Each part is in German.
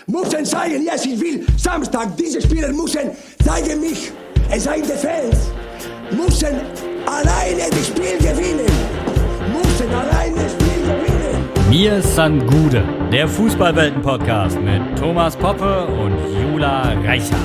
müssen zeigen, yes, ich will Samstag, diese Spieler müssen zeigen mich, es seien die Fans, müssen alleine das Spiel gewinnen, müssen alleine das Spiel gewinnen. Mir san Gude, der Fußballwelten-Podcast mit Thomas Poppe und Jula Reichardt.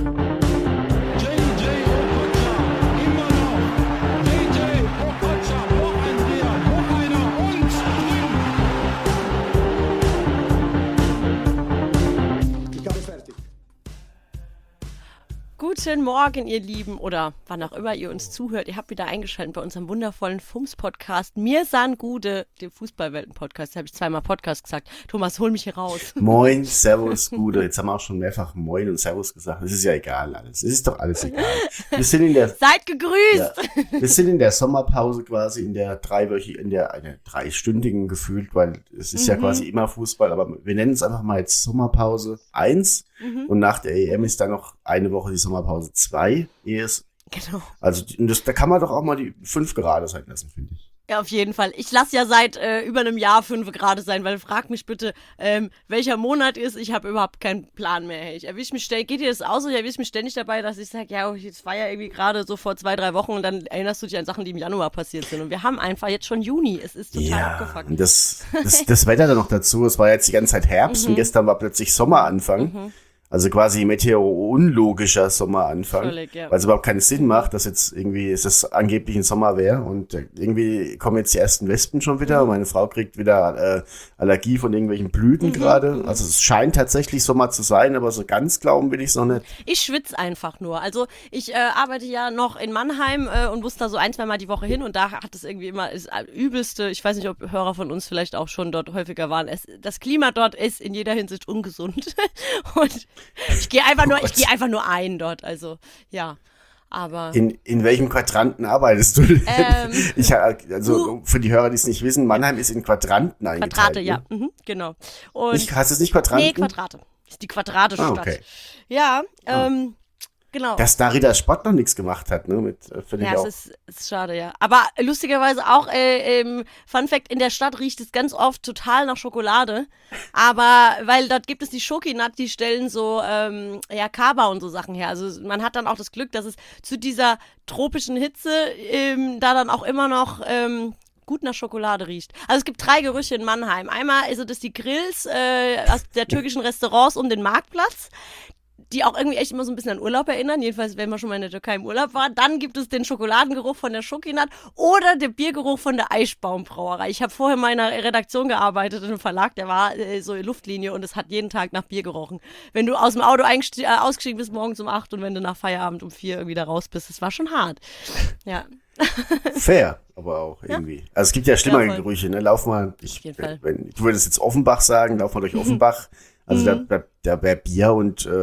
Guten Morgen, ihr Lieben, oder wann auch immer ihr uns zuhört. Ihr habt wieder eingeschaltet bei unserem wundervollen FUMS-Podcast. Mir san Gude, dem Fußballwelten-Podcast. Da habe ich zweimal Podcast gesagt. Thomas, hol mich hier raus. Moin, Servus, Gude. Jetzt haben wir auch schon mehrfach Moin und Servus gesagt. Es ist ja egal alles. Es ist doch alles egal. Wir sind in der, Seid gegrüßt! ja, wir sind in der Sommerpause quasi, in der einer dreistündigen gefühlt, weil es ist ja quasi immer Fußball, aber wir nennen es einfach mal jetzt Sommerpause 1. Und nach der EM ist dann noch eine Woche die Sommerpause 2. Genau. Also da kann man doch auch mal die 5 gerade sein lassen, finde ich. Ja, auf jeden Fall. Ich lasse ja seit über einem Jahr 5 Grad sein, weil frag mich bitte, welcher Monat ist. Ich habe überhaupt keinen Plan mehr. Hey. Ich erwische mich ständig, geht dir das aus? Ich erwische mich ständig dabei, dass ich sage, ja, jetzt war ja irgendwie gerade so vor 2-3 Wochen und dann erinnerst du dich an Sachen, die im Januar passiert sind. Und wir haben einfach jetzt schon Juni. Es ist total abgefuckt. Und das Wetter dann noch dazu. Es war jetzt die ganze Zeit Herbst und gestern war plötzlich Sommeranfang. Also quasi meteorologischer Sommeranfang, Völlig, ja. weil es überhaupt keinen Sinn macht, dass jetzt irgendwie es angeblich ein Sommer wäre und irgendwie kommen jetzt die ersten Wespen schon wieder. Meine Frau kriegt wieder Allergie von irgendwelchen Blüten gerade. Also es scheint tatsächlich Sommer zu sein, aber so ganz glauben will ich es noch nicht. Ich schwitze einfach nur. Also ich arbeite ja noch in Mannheim und muss da so 1-2 Mal die Woche hin und da hat es irgendwie immer das übelste, ich weiß nicht, ob Hörer von uns vielleicht auch schon dort häufiger waren, das Klima dort ist in jeder Hinsicht ungesund und ich gehe einfach nur ein dort, also ja, aber... In welchem Quadranten arbeitest du denn? Für die Hörer, die es nicht wissen, Mannheim ist in Quadranten eingeteilt. Quadrate, ja, genau. Und Heißt es nicht Quadranten? Nee, Quadrate. Das ist die Quadrate-Stadt. Okay. Ja, genau. Dass da Rieder Sport noch nichts gemacht hat, ne? Finde ich Ja, auch. es ist schade, ja. Aber lustigerweise auch, Fun Fact, in der Stadt riecht es ganz oft total nach Schokolade. Aber, weil dort gibt es die Schokinat, die stellen so, Kaba und so Sachen her. Also man hat dann auch das Glück, dass es zu dieser tropischen Hitze da dann auch immer noch gut nach Schokolade riecht. Also es gibt 3 Gerüche in Mannheim. Einmal ist das die Grills aus der türkischen Restaurants um den Marktplatz, die auch irgendwie echt immer so ein bisschen an Urlaub erinnern, jedenfalls wenn man schon mal in der Türkei im Urlaub war. Dann gibt es den Schokoladengeruch von der Schokinat oder der Biergeruch von der Eichbaumbrauerei. Ich habe vorher in meiner Redaktion gearbeitet in einem Verlag, der war so in Luftlinie und es hat jeden Tag nach Bier gerochen. Wenn du aus dem Auto ausgestiegen bist morgens um 8 und wenn du nach Feierabend um 4 wieder raus bist, das war schon hart. Ja. Fair, aber auch irgendwie. Also es gibt ja schlimmere Ja, voll. Gerüche, ne? Lauf mal, Auf jeden Fall. wenn du würdest jetzt Offenbach sagen, lauf mal durch Offenbach. Also da wäre Bier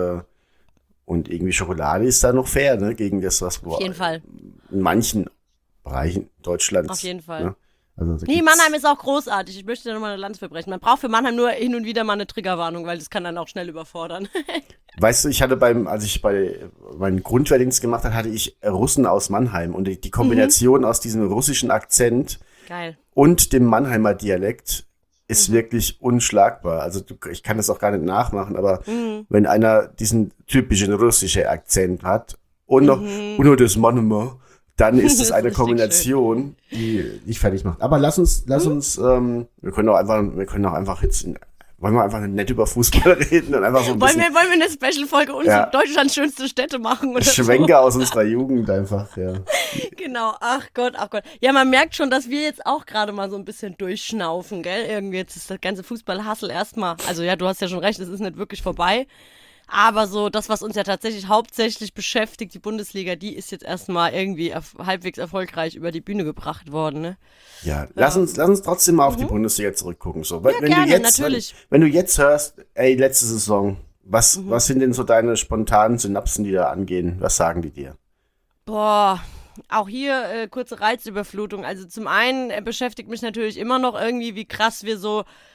und irgendwie Schokolade ist da noch fair, ne? Gegen das, was Auf jeden Fall. in manchen Bereichen Deutschlands. Auf jeden Fall. Ne? Also da Nee, gibt's- Mannheim ist auch großartig. Ich möchte da nochmal eine Lanze verbrechen. Man braucht für Mannheim nur hin und wieder mal eine Triggerwarnung, weil das kann dann auch schnell überfordern. Weißt du, ich hatte als ich bei meinen Grundwehrdienst gemacht habe, hatte ich Russen aus Mannheim und die Kombination aus diesem russischen Akzent Geil. und dem Mannheimer Dialekt ist wirklich unschlagbar. Also ich kann das auch gar nicht nachmachen, aber wenn einer diesen typischen russischen Akzent hat und nur das Mannheimer, dann ist es eine richtig Kombination, die dich fertig macht. Aber lass uns, wir können auch einfach jetzt, wollen wir einfach nett über Fußball reden und einfach so ein Wollen bisschen wir eine Special-Folge Ja. Deutschlands schönste Städte machen oder Schwenker aus unserer Jugend einfach, ja. so? Genau, ach Gott. Ja, man merkt schon, dass wir jetzt auch gerade mal so ein bisschen durchschnaufen, gell? Irgendwie jetzt ist das ganze Fußball-Hassel erstmal, also ja, du hast ja schon recht, es ist nicht wirklich vorbei. Aber so das, was uns ja tatsächlich hauptsächlich beschäftigt, die Bundesliga, die ist jetzt erstmal irgendwie halbwegs erfolgreich über die Bühne gebracht worden, ne? Ja, lass uns trotzdem mal auf die Bundesliga zurückgucken. So, wenn gerne, du jetzt, natürlich. Wenn du jetzt hörst, ey, letzte Saison, was sind denn so deine spontanen Synapsen, die da angehen? Was sagen die dir? Boah, auch hier kurze Reizüberflutung. Also zum einen beschäftigt mich natürlich immer noch irgendwie, wie krass wir so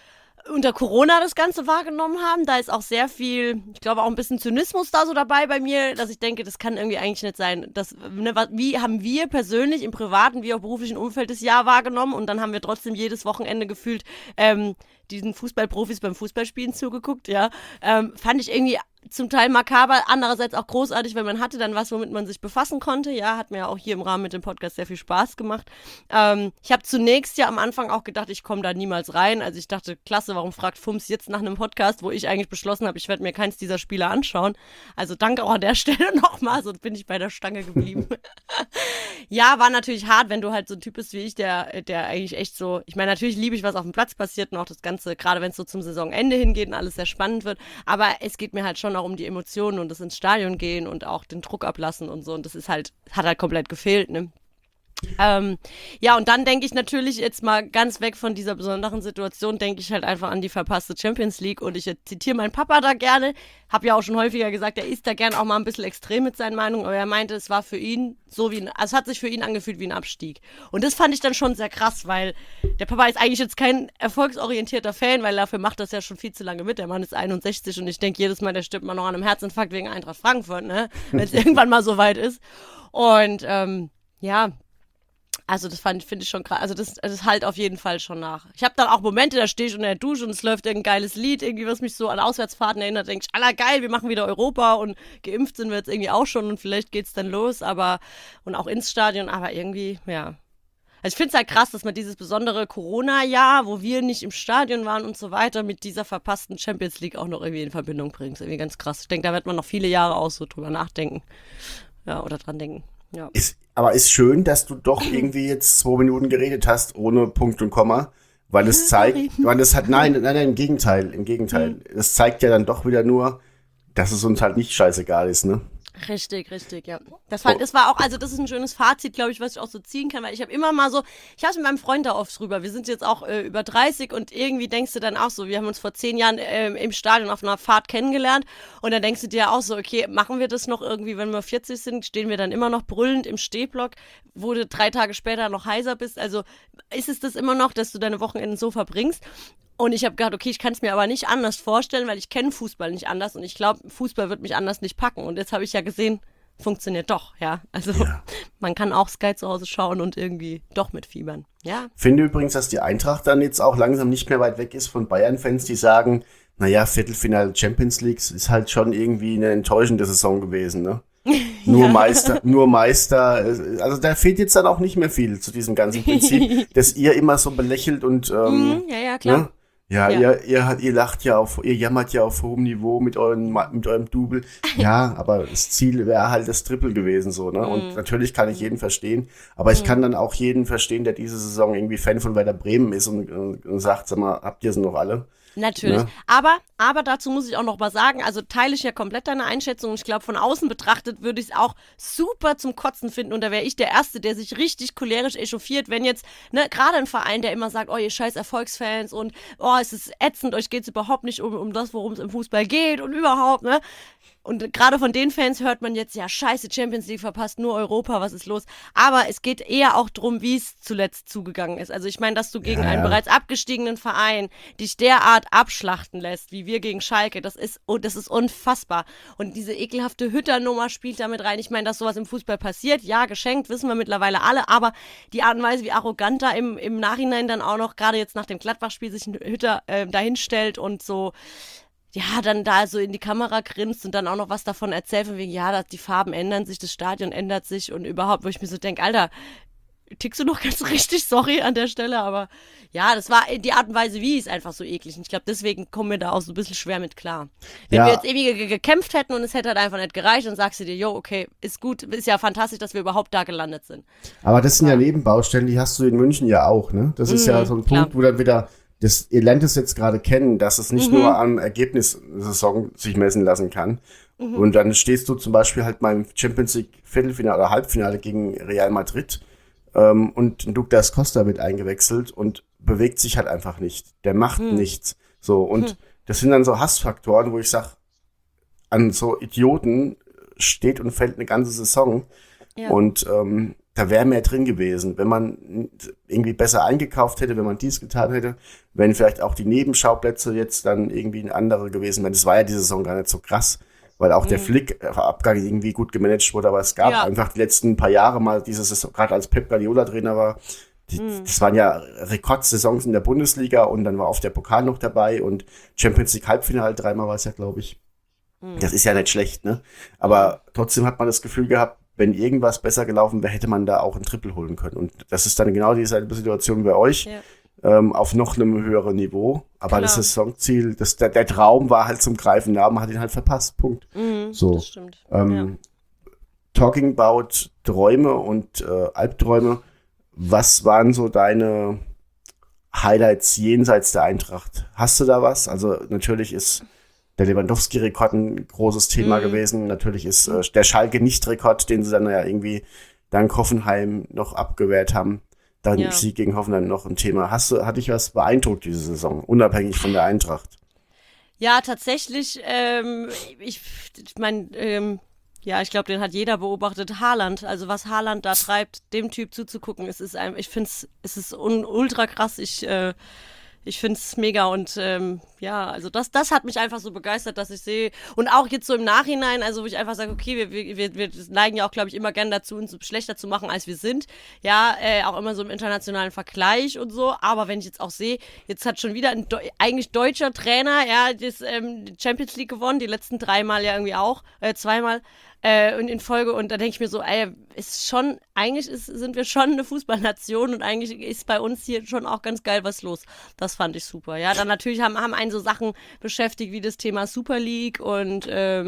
unter Corona das Ganze wahrgenommen haben. Da ist auch sehr viel, ich glaube auch ein bisschen Zynismus da so dabei bei mir, dass ich denke, das kann irgendwie eigentlich nicht sein. Wie haben wir persönlich im privaten wie auch beruflichen Umfeld das Jahr wahrgenommen und dann haben wir trotzdem jedes Wochenende gefühlt diesen Fußballprofis beim Fußballspielen zugeguckt, ja. Fand ich irgendwie zum Teil makaber, andererseits auch großartig, weil man hatte dann was, womit man sich befassen konnte. Ja, hat mir ja auch hier im Rahmen mit dem Podcast sehr viel Spaß gemacht. Ich habe zunächst ja am Anfang auch gedacht, ich komme da niemals rein. Also ich dachte, klasse, warum fragt Fums jetzt nach einem Podcast, wo ich eigentlich beschlossen habe, ich werde mir keins dieser Spiele anschauen. Also danke auch an der Stelle nochmal, so bin ich bei der Stange geblieben. Ja, war natürlich hart, wenn du halt so ein Typ bist wie ich, der eigentlich echt so, ich meine, natürlich liebe ich, was auf dem Platz passiert und auch das Ganze, gerade wenn es so zum Saisonende hingeht und alles sehr spannend wird, aber es geht mir halt schon auch um die Emotionen und das ins Stadion gehen und auch den Druck ablassen und so und das ist halt, hat halt komplett gefehlt, ne? Ja, und dann denke ich natürlich jetzt mal ganz weg von dieser besonderen Situation, denke ich halt einfach an die verpasste Champions League und ich zitiere meinen Papa da gerne, habe ja auch schon häufiger gesagt, er ist da gerne auch mal ein bisschen extrem mit seinen Meinungen, aber er meinte, es war für ihn so wie es hat sich für ihn angefühlt wie ein Abstieg. Und das fand ich dann schon sehr krass, weil der Papa ist eigentlich jetzt kein erfolgsorientierter Fan, weil dafür macht das ja schon viel zu lange mit. Der Mann ist 61 und ich denke jedes Mal, der stirbt mal noch an einem Herzinfarkt wegen Eintracht Frankfurt, ne? Wenn es irgendwann mal so weit ist. Und ja, also das finde ich schon krass. Also das halt auf jeden Fall schon nach. Ich habe dann auch Momente, da stehe ich unter der Dusche und es läuft irgendein geiles Lied, irgendwie was mich so an Auswärtsfahrten erinnert. Denke ich, aller geil, wir machen wieder Europa und geimpft sind wir jetzt irgendwie auch schon und vielleicht geht's dann los, und auch ins Stadion, aber irgendwie, ja. Also ich finde es halt krass, dass man dieses besondere Corona-Jahr, wo wir nicht im Stadion waren und so weiter, mit dieser verpassten Champions League auch noch irgendwie in Verbindung bringt. Das ist irgendwie ganz krass. Ich denke, da wird man noch viele Jahre auch so drüber nachdenken. Ja, oder dran denken. Ja. Aber ist schön, dass du doch irgendwie jetzt 2 Minuten geredet hast, ohne Punkt und Komma, weil es zeigt, nein, im Gegenteil. Es zeigt ja dann doch wieder nur, dass es uns halt nicht scheißegal ist, ne? Richtig, ja. Das war auch, also das ist ein schönes Fazit, glaube ich, was ich auch so ziehen kann, weil ich habe immer mal so, ich habe mit meinem Freund da oft drüber, wir sind jetzt auch über 30 und irgendwie denkst du dann auch so, wir haben uns vor 10 Jahren im Stadion auf einer Fahrt kennengelernt und dann denkst du dir auch so, okay, machen wir das noch irgendwie, wenn wir 40 sind, stehen wir dann immer noch brüllend im Stehblock, wo du 3 Tage später noch heiser bist, also ist es das immer noch, dass du deine Wochenenden so verbringst? Und ich habe gedacht, okay, ich kann es mir aber nicht anders vorstellen, weil ich kenne Fußball nicht anders und ich glaube, Fußball wird mich anders nicht packen. Und jetzt habe ich ja gesehen, funktioniert doch, ja. Also man kann auch Sky zu Hause schauen und irgendwie doch mitfiebern, ja. Finde übrigens, dass die Eintracht dann jetzt auch langsam nicht mehr weit weg ist von Bayern-Fans, die sagen, naja, Viertelfinale Champions League ist halt schon irgendwie eine enttäuschende Saison gewesen, ne? Nur Meister, also da fehlt jetzt dann auch nicht mehr viel zu diesem ganzen Prinzip, das ihr immer so belächelt und ja, klar. Ne? Ja, ihr lacht ja ihr jammert ja auf hohem Niveau mit eurem Double. Ja, aber das Ziel wäre halt das Triple gewesen, so, ne? Und natürlich kann ich jeden verstehen, aber ich kann dann auch jeden verstehen, der diese Saison irgendwie Fan von Werder Bremen ist und sagt, sag mal, habt ihr sie noch alle? Natürlich. Ne? Aber dazu muss ich auch noch mal sagen, also teile ich ja komplett deine Einschätzung. Ich glaube, von außen betrachtet würde ich es auch super zum Kotzen finden. Und da wäre ich der Erste, der sich richtig cholerisch echauffiert, wenn jetzt, ne, gerade ein Verein, der immer sagt, oh, ihr scheiß Erfolgsfans und oh, es ist ätzend, euch geht's überhaupt nicht um das, worum es im Fußball geht und überhaupt, ne? Und gerade von den Fans hört man jetzt, ja, scheiße, Champions League verpasst, nur Europa, was ist los? Aber es geht eher auch drum, wie es zuletzt zugegangen ist. Also ich meine, dass du gegen einen bereits abgestiegenen Verein dich derart abschlachten lässt, wie wir gegen Schalke, das ist unfassbar. Und diese ekelhafte Hütter-Nummer spielt damit rein. Ich meine, dass sowas im Fußball passiert, ja, geschenkt, wissen wir mittlerweile alle, aber die Art und Weise, wie arrogant da im Nachhinein dann auch noch, gerade jetzt nach dem Gladbach-Spiel, sich ein Hütter dahinstellt und so, ja, dann da so in die Kamera grinst und dann auch noch was davon erzählt, von wegen, ja, die Farben ändern sich, das Stadion ändert sich und überhaupt, wo ich mir so denke, Alter, tickst du noch ganz richtig, sorry an der Stelle, aber ja, das war die Art und Weise, wie ist einfach so eklig. Und ich glaube, deswegen kommen wir da auch so ein bisschen schwer mit klar. Wenn wir jetzt ewig gekämpft hätten und es hätte halt einfach nicht gereicht, dann sagst du dir, jo, okay, ist gut, ist ja fantastisch, dass wir überhaupt da gelandet sind. Aber das sind ja Nebenbaustellen, die hast du in München ja auch, ne? Das ist ja so ein Punkt, wo dann wieder ihr lernt es jetzt gerade kennen, dass es nicht nur am Ergebnis der Saison sich messen lassen kann. Und dann stehst du zum Beispiel halt mal im Champions League Viertelfinale oder Halbfinale gegen Real Madrid und Douglas Costa wird eingewechselt und bewegt sich halt einfach nicht. Der macht nichts. So, und das sind dann so Hassfaktoren, wo ich sag, an so Idioten steht und fällt eine ganze Saison. Ja. Und da wäre mehr drin gewesen, wenn man irgendwie besser eingekauft hätte, wenn man dies getan hätte, wenn vielleicht auch die Nebenschauplätze jetzt dann irgendwie ein andere gewesen wären. Das war ja diese Saison gar nicht so krass, weil auch der Flick-Abgang irgendwie gut gemanagt wurde, aber es gab einfach die letzten paar Jahre mal dieses, gerade als Pep Guardiola Trainer war, das waren ja Rekordsaisons in der Bundesliga und dann war oft der Pokal noch dabei und Champions League Halbfinale 3-mal war es ja, glaube ich. Das ist ja nicht schlecht, ne? Aber trotzdem hat man das Gefühl gehabt, wenn irgendwas besser gelaufen wäre, hätte man da auch ein Triple holen können. Und das ist dann genau dieselbe Situation wie bei euch, auf noch einem höheren Niveau. Aber das Saisonziel, der Traum war halt zum Greifen nah, man hat ihn halt verpasst, Punkt. So. Das stimmt. Talking about Träume und Albträume, was waren so deine Highlights jenseits der Eintracht? Hast du da was? Also natürlich ist der Lewandowski-Rekord ein großes Thema gewesen. Natürlich ist der Schalke-Nicht-Rekord, den sie dann ja irgendwie dank Hoffenheim noch abgewehrt haben. Dann Sieg gegen Hoffenheim noch ein Thema. Hat dich was beeindruckt diese Saison, unabhängig von der Eintracht? Ja, tatsächlich. Ich meine, ich glaube, den hat jeder beobachtet. Haaland, also was Haaland da treibt, dem Typ zuzugucken, es ist ultra krass. Ich finde es mega und also das hat mich einfach so begeistert, dass ich sehe und auch jetzt so im Nachhinein, also wo ich einfach sage, okay, wir neigen ja auch, glaube ich, immer gerne dazu, uns schlechter zu machen, als wir sind, auch immer so im internationalen Vergleich und so, aber wenn ich jetzt auch sehe, jetzt hat schon wieder ein eigentlich deutscher Trainer, das die Champions League gewonnen, die letzten 3 Mal ja irgendwie auch, 2 Mal, und in Folge und da denke ich mir so, sind wir schon eine Fußballnation und eigentlich ist bei uns hier schon auch ganz geil was los. Das fand ich super. Ja, dann natürlich haben einen so Sachen beschäftigt wie das Thema Super League und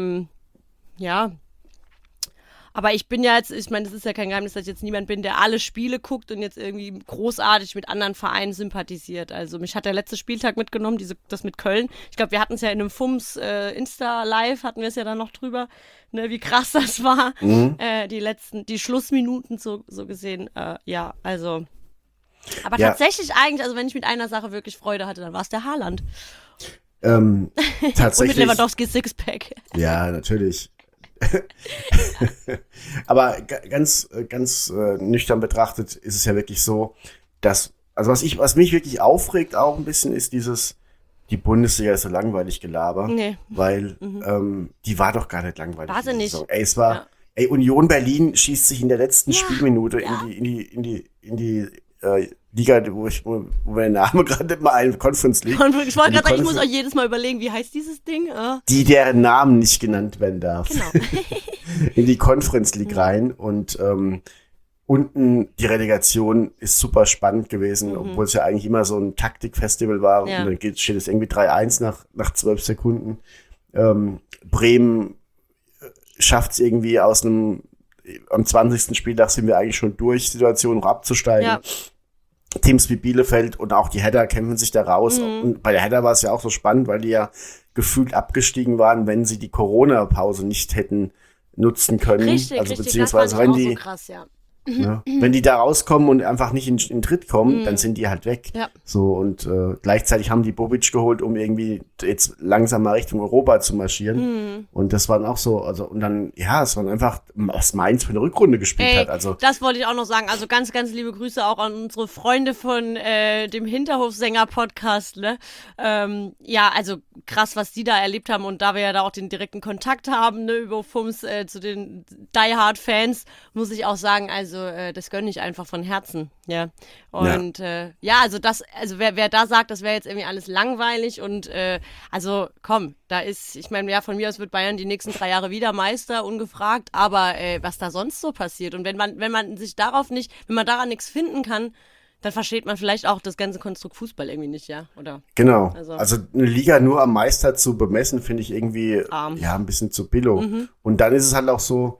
aber ich bin ja jetzt, ich meine, das ist ja kein Geheimnis, dass ich jetzt niemand bin, der alle Spiele guckt und jetzt irgendwie großartig mit anderen Vereinen sympathisiert. Also mich hat der letzte Spieltag mitgenommen, das mit Köln. Ich glaube, wir hatten es ja in einem FUMS Insta-Live, hatten wir es ja dann noch drüber, ne, wie krass das war. Die Schlussminuten so gesehen, also. Aber tatsächlich eigentlich, also wenn ich mit einer Sache wirklich Freude hatte, dann war es der Haaland. Tatsächlich. Und mit Lewandowski Sixpack. Ja, natürlich. Aber ganz nüchtern betrachtet ist es ja wirklich so, dass, also was mich wirklich aufregt auch ein bisschen, ist die Bundesliga ist so langweilig Gelaber, weil die war doch gar nicht langweilig. War sie nicht. Es war, Union Berlin schießt sich in der letzten Spielminute in die Liga, wo mir der Name gerade nicht mal ein, Conference League. Ich wollte gerade sagen, ich muss auch jedes Mal überlegen, wie heißt dieses Ding? Deren Namen nicht genannt werden darf. Genau. In die Conference League rein und unten die Relegation ist super spannend gewesen, obwohl es ja eigentlich immer so ein Taktikfestival war. Ja. Und dann steht es irgendwie 3-1 nach 12 Sekunden. Bremen schafft es irgendwie am 20. Spieltag sind wir eigentlich schon durch, Situation noch abzusteigen. Ja. Teams wie Bielefeld und auch die Header kämpfen sich da raus. Und bei der Header war es ja auch so spannend, weil die ja gefühlt abgestiegen waren, wenn sie die Corona-Pause nicht hätten nutzen können. Richtig, beziehungsweise wenn die, so krass, wenn die da rauskommen und einfach nicht in den Tritt kommen, dann sind die halt weg. Ja. So und gleichzeitig haben die Bobic geholt, um irgendwie jetzt langsam mal Richtung Europa zu marschieren. Und das waren auch so, also und dann, es waren einfach, was Mainz für eine Rückrunde gespielt hat. Also das wollte ich auch noch sagen. Also ganz, ganz liebe Grüße auch an unsere Freunde von dem Hinterhofsänger-Podcast. Ne? Also krass, was die da erlebt haben und da wir ja da auch den direkten Kontakt haben, ne, über FUMS zu den Die Hard Fans, muss ich auch sagen, also das gönne ich einfach von Herzen, ja. Und wer da sagt, das wäre jetzt irgendwie alles langweilig und also komm, ich meine, von mir aus wird Bayern die nächsten 3 Jahre wieder Meister, ungefragt, aber was da sonst so passiert und wenn man daran nichts finden kann, dann versteht man vielleicht auch das ganze Konstrukt Fußball irgendwie nicht, ja, oder? Genau, also eine Liga nur am Meister zu bemessen, finde ich irgendwie, ein bisschen zu billo. Und dann ist es halt auch so,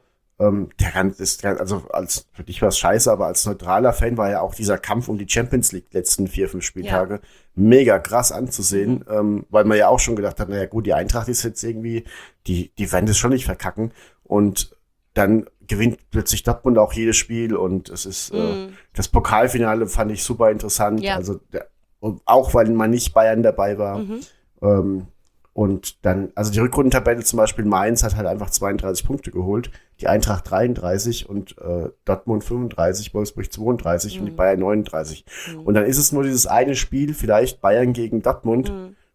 als für dich war es scheiße, aber als neutraler Fan war ja auch dieser Kampf um die Champions League letzten 4-5 Spieltage mega krass anzusehen, weil man ja auch schon gedacht hat, naja gut, die Eintracht ist jetzt irgendwie, die werden das schon nicht verkacken und dann gewinnt plötzlich Dortmund auch jedes Spiel und es ist das Pokalfinale fand ich super interessant, also auch weil man nicht Bayern dabei war. Und dann, also die Rückrundentabelle zum Beispiel, Mainz hat halt einfach 32 Punkte geholt, die Eintracht 33 und Dortmund 35, Wolfsburg 32 und die Bayern 39. Und dann ist es nur dieses eine Spiel, vielleicht Bayern gegen Dortmund.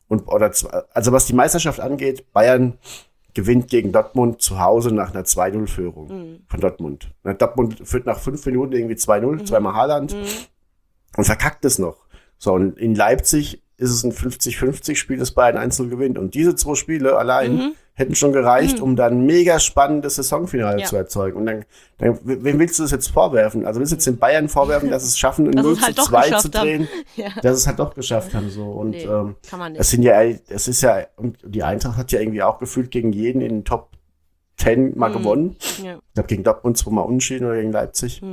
Also was die Meisterschaft angeht, Bayern gewinnt gegen Dortmund zu Hause nach einer 2-0-Führung von Dortmund. Dortmund führt nach 5 Minuten irgendwie 2-0, zweimal Haaland und verkackt es noch. So, und in Leipzig ist es ein 50-50-Spiel, das Bayern 1-0 gewinnt. Und diese 2 Spiele allein hätten schon gereicht, um dann ein mega spannendes Saisonfinale zu erzeugen. Und dann, wem willst du das jetzt vorwerfen? Also willst du jetzt den Bayern vorwerfen, dass es schaffen, ein 0-2 zu drehen, dass es halt doch geschafft haben. So. Und kann man nicht. es ist ja, und die Eintracht hat ja irgendwie auch gefühlt gegen jeden in den Top 10 mal gewonnen. Ja. Ich glaube, gegen Dortmund 2-mal unentschieden oder gegen Leipzig.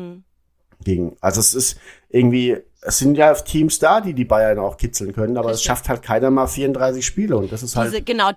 Also es ist irgendwie, es sind ja Teams da, die Bayern auch kitzeln können, aber es schafft halt keiner mal 34 Spiele und das ist halt...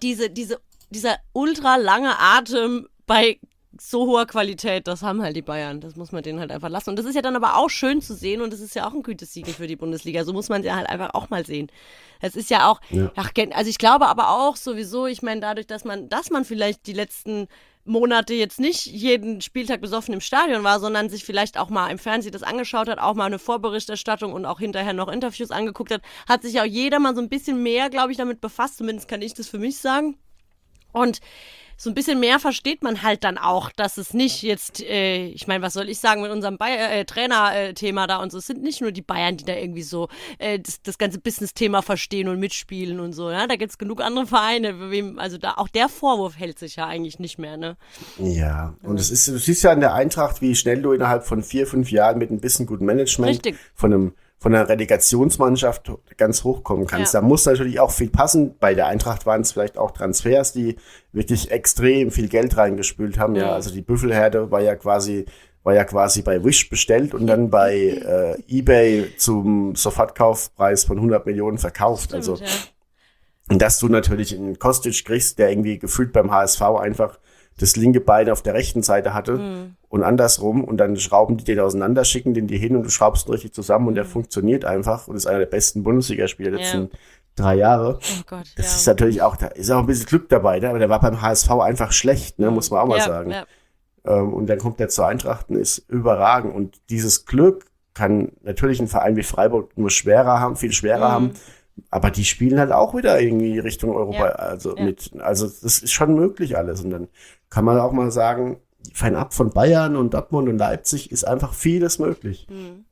Dieser ultra lange Atem bei so hoher Qualität, das haben halt die Bayern. Das muss man denen halt einfach lassen. Und das ist ja dann aber auch schön zu sehen und das ist ja auch ein Gütesiegel für die Bundesliga. So muss man es ja halt einfach auch mal sehen. Es ist ja auch, also ich glaube aber auch sowieso, ich meine dadurch, dass man vielleicht die letzten Monate jetzt nicht jeden Spieltag besoffen im Stadion war, sondern sich vielleicht auch mal im Fernsehen das angeschaut hat, auch mal eine Vorberichterstattung und auch hinterher noch Interviews angeguckt hat sich auch jeder mal so ein bisschen mehr, glaube ich, damit befasst. Zumindest kann ich das für mich sagen. Und so ein bisschen mehr versteht man halt dann auch, dass es nicht jetzt, ich meine, was soll ich sagen mit unserem Trainer-Thema da und so, es sind nicht nur die Bayern, die da irgendwie so das ganze Business-Thema verstehen und mitspielen und so, ja, da gibt es genug andere Vereine, also da auch der Vorwurf hält sich ja eigentlich nicht mehr, ne? Ja, und du siehst ja an der Eintracht, wie schnell du innerhalb von 4-5 Jahren mit ein bisschen gutem Management von einer Relegationsmannschaft ganz hochkommen kannst. Da muss natürlich auch viel passen. Bei der Eintracht waren es vielleicht auch Transfers, die wirklich extrem viel Geld reingespült haben. Ja, also die Büffelherde war ja quasi bei Wish bestellt und dann bei eBay zum Sofortkaufpreis von 100 Millionen verkauft. Stimmt, also und dass du natürlich einen Kostic kriegst, der irgendwie gefühlt beim HSV einfach das linke Bein auf der rechten Seite hatte und andersrum und dann schrauben die den auseinander, schicken den dir hin und du schraubst ihn richtig zusammen und der funktioniert einfach und ist einer der besten Bundesligaspieler der letzten 3 Jahre. Oh Gott, das ist natürlich auch, da ist auch ein bisschen Glück dabei, ne? Aber der war beim HSV einfach schlecht, ne? Muss man auch mal sagen. Ja. Und dann kommt der zur Eintracht und ist überragend und dieses Glück kann natürlich ein Verein wie Freiburg nur viel schwerer haben. Aber die spielen halt auch wieder irgendwie Richtung Europa, also das ist schon möglich alles. Und dann kann man auch mal sagen, fernab von Bayern und Dortmund und Leipzig ist einfach vieles möglich.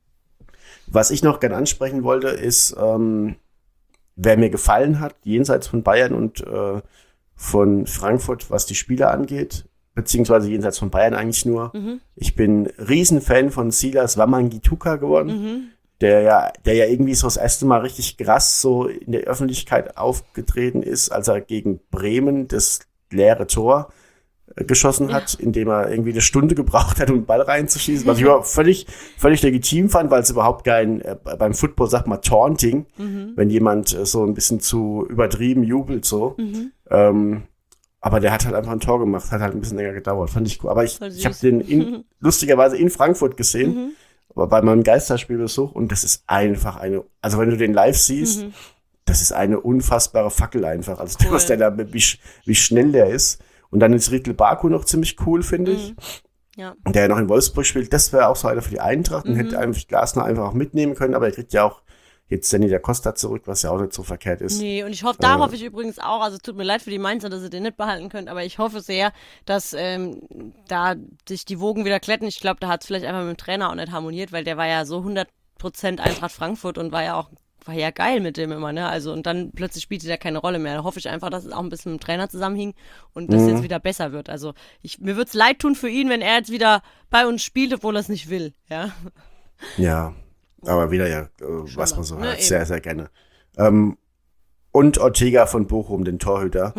Was ich noch gern ansprechen wollte, ist, wer mir gefallen hat, jenseits von Bayern und von Frankfurt, was die Spieler angeht, beziehungsweise jenseits von Bayern eigentlich nur. Ich bin Riesenfan von Silas Wamangituka geworden. Der ja irgendwie so das erste Mal richtig krass so in der Öffentlichkeit aufgetreten ist, als er gegen Bremen das leere Tor geschossen hat, indem er irgendwie eine Stunde gebraucht hat, um den Ball reinzuschießen, was ich überhaupt völlig legitim fand, weil es überhaupt kein, beim Football sagt man Taunting, wenn jemand so ein bisschen zu übertrieben jubelt so. Aber der hat halt einfach ein Tor gemacht, hat halt ein bisschen länger gedauert, fand ich cool. Aber ich habe den lustigerweise in Frankfurt gesehen, bei meinem Geisterspielbesuch und das ist einfach also wenn du den live siehst, das ist eine unfassbare Fackel einfach. Also was der da, wie schnell der ist. Und dann ist Riedle Baku noch ziemlich cool, finde ich. Ja. Der ja noch in Wolfsburg spielt, das wäre auch so einer für die Eintracht und hätte eigentlich Glasner einfach auch mitnehmen können, aber er kriegt ja auch jetzt Danny da Costa zurück, was ja auch nicht so verkehrt ist. Nee, und ich hoffe, da hoffe ich übrigens auch, also es tut mir leid für die Mainzer, dass ihr den nicht behalten könnt, aber ich hoffe sehr, dass da sich die Wogen wieder glätten. Ich glaube, da hat es vielleicht einfach mit dem Trainer auch nicht harmoniert, weil der war ja so 100% Eintracht Frankfurt und war ja geil mit dem immer, ne? Also und dann plötzlich spielte der keine Rolle mehr. Da hoffe ich einfach, dass es auch ein bisschen mit dem Trainer zusammenhing und dass jetzt wieder besser wird. Also mir würde es leid tun für ihn, wenn er jetzt wieder bei uns spielt, obwohl er es nicht will, ja. Ja. Aber wieder was man so hat, sehr, sehr gerne. Und Ortega von Bochum, den Torhüter.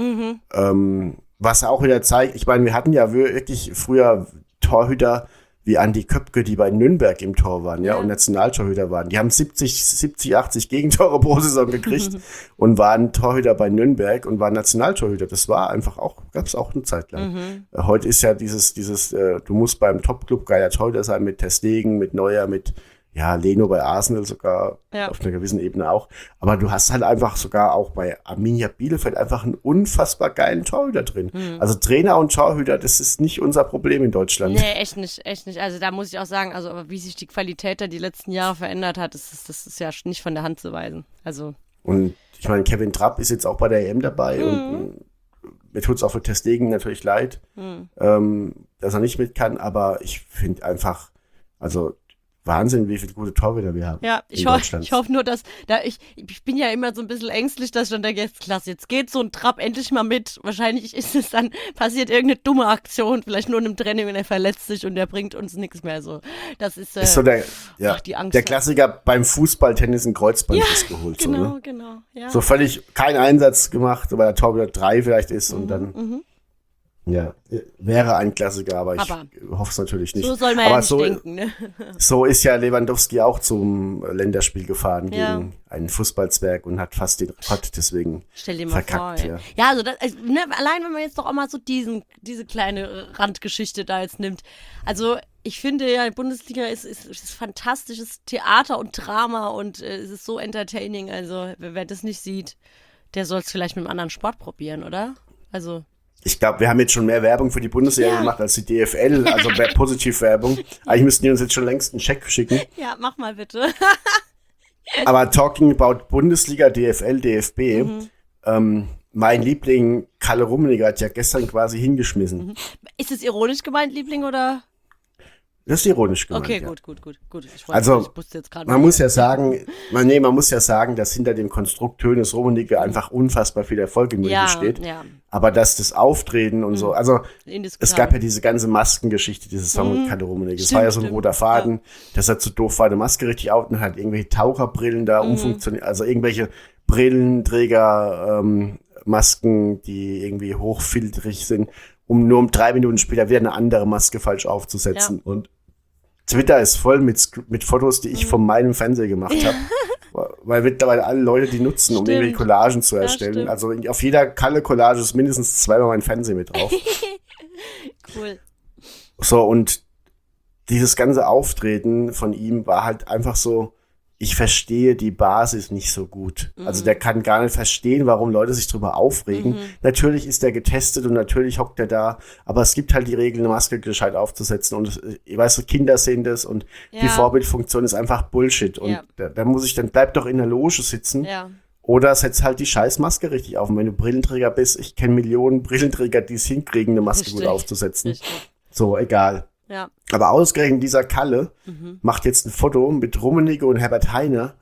Was auch wieder zeigt, ich meine, wir hatten ja wirklich früher Torhüter wie Andi Köpke, die bei Nürnberg im Tor waren, und Nationaltorhüter waren. Die haben 70, 80 Gegentore pro Saison gekriegt und waren Torhüter bei Nürnberg und waren Nationaltorhüter. Das war einfach gab es auch eine Zeit lang. Heute ist ja dieses, du musst beim Topclub geiler Torhüter sein mit Ter Stegen, mit Neuer, mit ja, Leno bei Arsenal sogar auf einer gewissen Ebene auch. Aber du hast halt einfach sogar auch bei Arminia Bielefeld einfach einen unfassbar geilen Torhüter drin. Also Trainer und Torhüter, das ist nicht unser Problem in Deutschland. Nee, echt nicht. Also da muss ich auch sagen, also wie sich die Qualität da die letzten Jahre verändert hat, das ist ja nicht von der Hand zu weisen. Also. Und ich meine, Kevin Trapp ist jetzt auch bei der EM dabei und mir tut es auch für Ter Stegen natürlich leid, dass er nicht mit kann, aber ich finde einfach, also Wahnsinn, wie viele gute Torhüter wir haben. Ja, ich hoffe nur, dass, ich bin ja immer so ein bisschen ängstlich, dass ich dann denke, jetzt klasse, jetzt geht so ein Trapp endlich mal mit. Wahrscheinlich ist es dann, passiert irgendeine dumme Aktion, vielleicht nur in einem Training und er verletzt sich und der bringt uns nichts mehr so. Das ist so die Angst. Der Klassiker beim Fußball-Tennis ein Kreuzbandriss geholt. Genau, so, ne? genau. Ja. So völlig keinen Einsatz gemacht, weil der Torhüter 3 vielleicht ist und dann ja, wäre ein Klassiker, aber ich hoffe es natürlich nicht. So soll man aber ja nicht denken, ne? So ist ja Lewandowski auch zum Länderspiel gefahren gegen einen Fußballzwerg und hat fast den Rekord deswegen Stell dir mal verkackt. vor, ja, also, allein wenn man jetzt doch auch mal so diese kleine Randgeschichte da jetzt nimmt. Also ich finde ja, die Bundesliga ist fantastisches Theater und Drama und es ist so entertaining. Also wer das nicht sieht, der soll es vielleicht mit einem anderen Sport probieren, oder? Also ich glaube, wir haben jetzt schon mehr Werbung für die Bundesliga gemacht als die DFL, also Positivwerbung. Eigentlich müssten die uns jetzt schon längst einen Scheck schicken. Ja, mach mal bitte. Aber talking about Bundesliga, DFL, DFB, mein Liebling Kalle Rummenigge hat ja gestern quasi hingeschmissen. Ist es ironisch gemeint, Liebling, oder? Das ist ironisch gemeint. Okay, ja. gut. Ich wusste jetzt gerade man muss ja sagen, dass hinter dem Konstrukt Hoeneß Rummenigge einfach unfassbar viel Erfolg in München steht. Ja. Aber dass das Auftreten und so, also es gab ja diese ganze Maskengeschichte, diese Saison mit Kalle Rummenigge. Es war ja so ein roter Faden, dass er zu doof war, eine Maske richtig auf und hat irgendwelche Taucherbrillen da umfunktioniert, also irgendwelche Brillenträger, Masken, die irgendwie hochfiltrig sind, um 3 Minuten später wieder eine andere Maske falsch aufzusetzen. Ja. Und Twitter ist voll mit Fotos, die ich von meinem Fernseher gemacht habe. Weil mittlerweile alle Leute die nutzen, um irgendwelche Collagen zu erstellen. Ja, also auf jeder Kalle-Collage ist mindestens 2-mal mein Fernseher mit drauf. Cool. So, und dieses ganze Auftreten von ihm war halt einfach so, ich verstehe die Basis nicht so gut. Also der kann gar nicht verstehen, warum Leute sich drüber aufregen. Natürlich ist der getestet und natürlich hockt er da, aber es gibt halt die Regel, eine Maske gescheit aufzusetzen und ich weiß, Kinder sehen das und die Vorbildfunktion ist einfach Bullshit und da muss ich dann, bleib doch in der Loge sitzen oder setz halt die scheiß Maske richtig auf und wenn du Brillenträger bist, ich kenne Millionen Brillenträger, die es hinkriegen, eine Maske gut aufzusetzen. So, egal. Ja. Aber ausgerechnet dieser Kalle macht jetzt ein Foto mit Rummenigge und Herbert Heiner,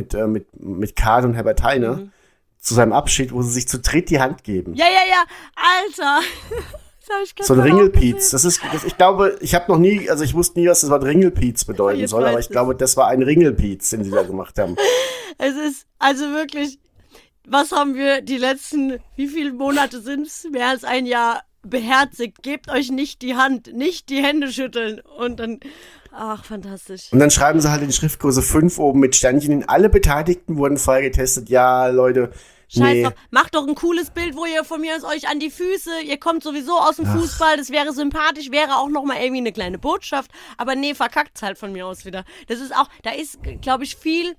mit Kahn und Herbert Heiner zu seinem Abschied, wo sie sich zu dritt die Hand geben. Ja, Alter. Das hab ich so ein Ringelpiez. Ich glaube, ich wusste nie, was das Wort Ringelpiez bedeuten soll, aber ich glaube, das war ein Ringelpiez, den sie da gemacht haben. Es ist, also wirklich, was haben wir die letzten, wie viele Monate sind es? Mehr als ein Jahr beherzigt, gebt euch nicht die Hand, nicht die Hände schütteln und dann, ach, fantastisch. Und dann schreiben sie halt in Schriftgröße 5 oben mit Sternchen hin, alle Beteiligten wurden vorher getestet, ja, Leute, Scheiß drauf, macht doch ein cooles Bild, wo ihr von mir aus euch an die Füße, ihr kommt sowieso aus dem Fußball, das wäre sympathisch, wäre auch nochmal irgendwie eine kleine Botschaft, aber nee, verkackt's halt von mir aus wieder. Das ist auch, da ist, glaube ich, viel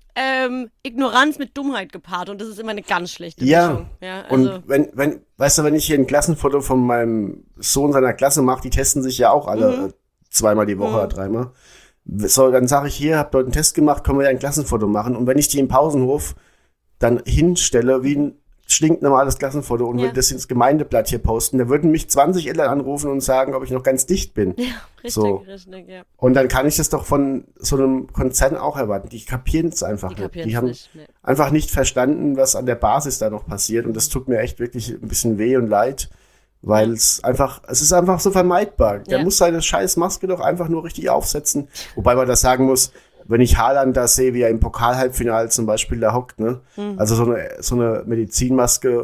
Ignoranz mit Dummheit gepaart und das ist immer eine ganz schlechte Mischung. Ja, also. Und wenn ich hier ein Klassenfoto von meinem Sohn seiner Klasse mache, die testen sich ja auch alle 2-mal die Woche oder 3-mal. So, dann sage ich hier, habt dort einen Test gemacht, können wir ja ein Klassenfoto machen und wenn ich die im Pausenhof dann hinstelle, wie ein stinknormales Klassenfoto und würde das ins Gemeindeblatt hier posten, da würden mich 20 Eltern anrufen und sagen, ob ich noch ganz dicht bin. Ja, richtig, ja. Und dann kann ich das doch von so einem Konzern auch erwarten. Die kapieren es einfach nicht. Die haben einfach nicht verstanden, was an der Basis da noch passiert und das tut mir echt wirklich ein bisschen weh und leid, weil es ist einfach so vermeidbar. Der muss seine scheiß Maske doch einfach nur richtig aufsetzen. Wobei man das sagen muss, wenn ich Haaland da sehe, wie er im Pokalhalbfinale zum Beispiel da hockt, ne? Also so eine Medizinmaske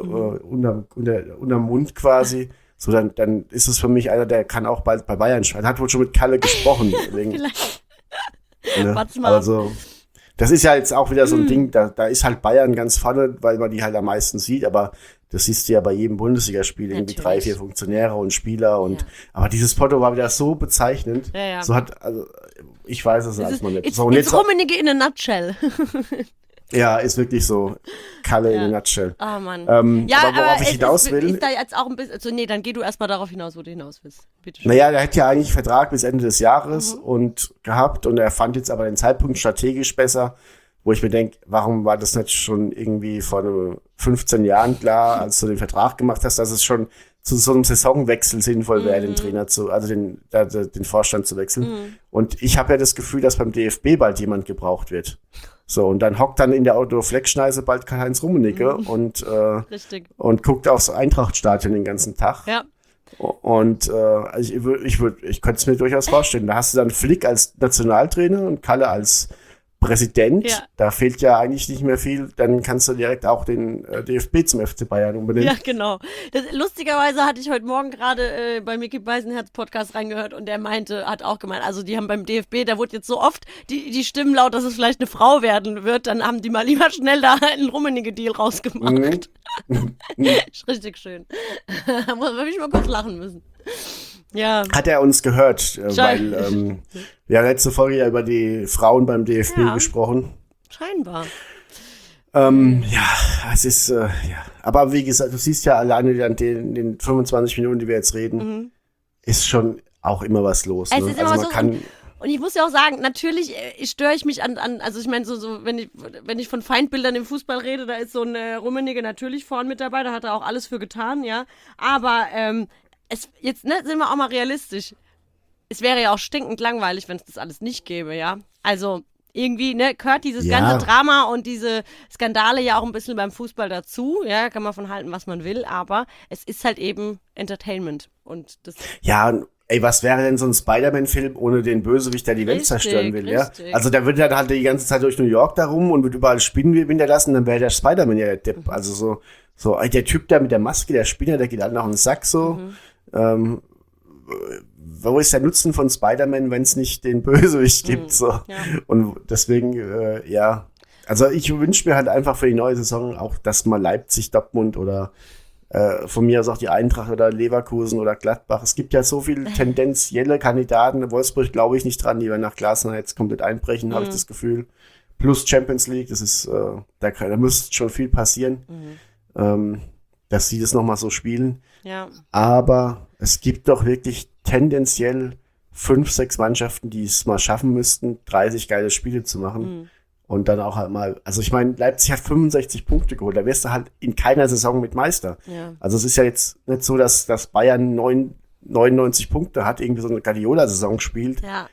unterm Mund quasi, so dann ist es für mich einer, der kann auch bald bei Bayern spielen. Hat wohl schon mit Kalle gesprochen. Vielleicht. Ne? Also, das ist ja jetzt auch wieder so ein Ding, da ist halt Bayern ganz vorne, weil man die halt am meisten sieht, aber das siehst du ja bei jedem Bundesligaspiel, irgendwie 3, 4 Funktionäre und Spieler und aber dieses Foto war wieder so bezeichnend. Ja. So hat, also Ich weiß es alles noch nicht. It's, So, und it's jetzt, Rummenigge in a nutshell. ja, ist wirklich so. Kalle in a nutshell. Oh Mann. Aber worauf ich hinaus will. Ist da jetzt auch ein bisschen, also nee, dann geh du erstmal darauf hinaus, wo du hinaus willst. Bitte schön. Naja, der hat ja eigentlich Vertrag bis Ende des Jahres und gehabt und er fand jetzt aber den Zeitpunkt strategisch besser, wo ich mir denke, warum war das nicht schon irgendwie vor 15 Jahren klar, als du den Vertrag gemacht hast, dass es schon zu so einem Saisonwechsel sinnvoll wäre, den Trainer den Vorstand zu wechseln. Und ich habe ja das Gefühl, dass beim DFB bald jemand gebraucht wird. So, und dann hockt dann in der Otto-Fleck-Schneise bald Karl-Heinz Rummenigge und guckt aufs Eintrachtstadion den ganzen Tag. Ja. Und also ich könnte es mir durchaus vorstellen. Da hast du dann Flick als Nationaltrainer und Kalle als Präsident. Ja. Da fehlt ja eigentlich nicht mehr viel. Dann kannst du direkt auch den DFB zum FC Bayern umbenennen. Ja, genau. Lustigerweise hatte ich heute Morgen gerade bei Micky Beisenherz Podcast reingehört und der hat auch gemeint, also die haben beim DFB, da wurde jetzt so oft die Stimmen laut, dass es vielleicht eine Frau werden wird, dann haben die mal lieber schnell da einen Rummenigge-Deal rausgemacht. Ist richtig schön. Da muss man mal kurz lachen müssen. Ja. Hat er uns gehört, weil wir haben letzte Folge ja über die Frauen beim DFB gesprochen. Scheinbar. Ja, es ist, ja. Aber wie gesagt, du siehst ja alleine an den 25 Minuten, die wir jetzt reden, ist schon auch immer was los. Es Ne? ist immer also was man los. kann. Und ich muss ja auch sagen, natürlich störe ich mich an, also ich meine, so wenn ich von Feindbildern im Fußball rede, da ist so ein Rummenigge natürlich vorn mit dabei, da hat er auch alles für getan, ja. Aber jetzt sind wir auch mal realistisch. Es wäre ja auch stinkend langweilig, wenn es das alles nicht gäbe, ja. Also irgendwie, gehört dieses ganze Drama und diese Skandale ja auch ein bisschen beim Fußball dazu, ja, kann man von halten, was man will, aber es ist halt eben Entertainment und das. Ja, ey, was wäre denn so ein Spider-Man-Film ohne den Bösewicht, der die Welt zerstören will, ja? Also der würde dann halt die ganze Zeit durch New York da rum und würde überall Spinnen hinterlassen, dann wäre der Spider-Man ja der Depp. Also so der Typ da mit der Maske, der Spinner, der geht halt nach den Sack so. Wo ist der Nutzen von Spider-Man, wenn es nicht den Bösewicht gibt? So. Ja. Und deswegen, ja. Also ich wünsche mir halt einfach für die neue Saison auch, dass mal Leipzig, Dortmund oder von mir aus auch die Eintracht oder Leverkusen oder Gladbach. Es gibt ja so viele tendenzielle Kandidaten. Wolfsburg glaube ich nicht dran, die werden nach Glasner jetzt komplett einbrechen, habe ich das Gefühl. Plus Champions League, das ist, da muss schon viel passieren, dass sie das nochmal so spielen. Ja. Aber es gibt doch wirklich tendenziell 5, 6 Mannschaften, die es mal schaffen müssten, 30 geile Spiele zu machen. Und dann auch halt mal, also ich meine, Leipzig hat 65 Punkte geholt, da wärst du halt in keiner Saison mit Meister. Ja. Also es ist ja jetzt nicht so, dass Bayern 99 Punkte hat, irgendwie so eine Guardiola-Saison spielt. Ja.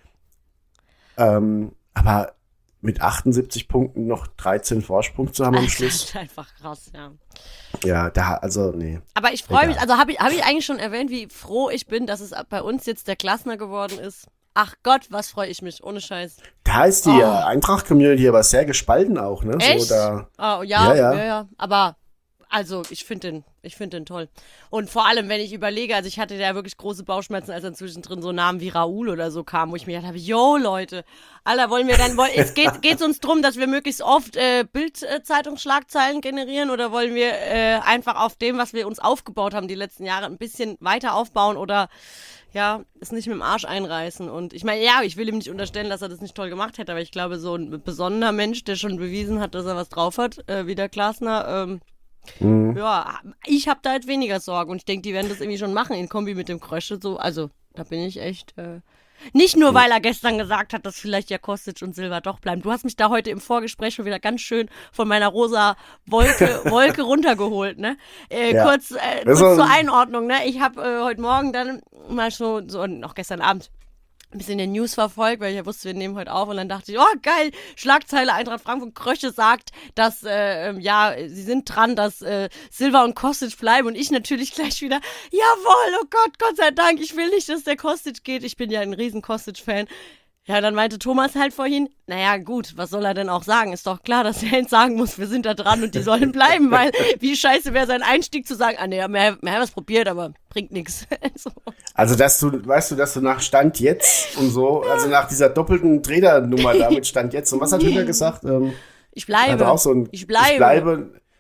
Aber mit 78 Punkten noch 13 Vorsprung zu haben am Schluss. Das ist einfach krass, ja. Ja, nee. Aber ich freue mich, also hab ich eigentlich schon erwähnt, wie froh ich bin, dass es bei uns jetzt der Klassner geworden ist. Ach Gott, was freue ich mich, ohne Scheiß. Da ist die Eintracht-Community aber sehr gespalten auch, ne? Echt? So, ja. Aber, also, ich finde den toll. Und vor allem, wenn ich überlege, also ich hatte ja wirklich große Bauchschmerzen, als dann zwischendrin so Namen wie Raoul oder so kamen, wo ich mir gedacht habe, yo, Leute, Alter, es geht uns drum, dass wir möglichst oft Bild-Zeitungsschlagzeilen generieren oder wollen wir einfach auf dem, was wir uns aufgebaut haben die letzten Jahre, ein bisschen weiter aufbauen oder ja, es nicht mit dem Arsch einreißen. Und ich meine, ja, ich will ihm nicht unterstellen, dass er das nicht toll gemacht hätte, aber ich glaube, so ein besonderer Mensch, der schon bewiesen hat, dass er was drauf hat, wie der Glasner, ja, ich habe da jetzt weniger Sorgen und ich denke, die werden das irgendwie schon machen in Kombi mit dem Krösche, so, also da bin ich echt, nicht nur, weil er gestern gesagt hat, dass vielleicht ja Kostic und Silva doch bleiben. Du hast mich da heute im Vorgespräch schon wieder ganz schön von meiner rosa Wolke runtergeholt, ne? Kurz zur Einordnung, ne? Ich habe heute Morgen dann mal so und auch gestern Abend ein bisschen den News verfolgt, weil ich ja wusste, wir nehmen heute auf und dann dachte ich, oh geil, Schlagzeile Eintracht Frankfurt, Krösche sagt, dass, sie sind dran, dass Silva und Kostic bleiben und ich natürlich gleich wieder, jawohl, oh Gott sei Dank, ich will nicht, dass der Kostic geht, ich bin ja ein riesen Kostic-Fan. Ja, dann meinte Thomas halt vorhin, naja gut, was soll er denn auch sagen? Ist doch klar, dass er jetzt sagen muss, wir sind da dran und die sollen bleiben, weil wie scheiße wäre sein Einstieg zu sagen, wir haben was probiert, aber bringt nichts. So. Also, dass du nach Stand jetzt und so, also nach dieser doppelten Trainernummer da mit Stand jetzt, und was hat Hütter gesagt? Ich bleibe. Ich bleibe.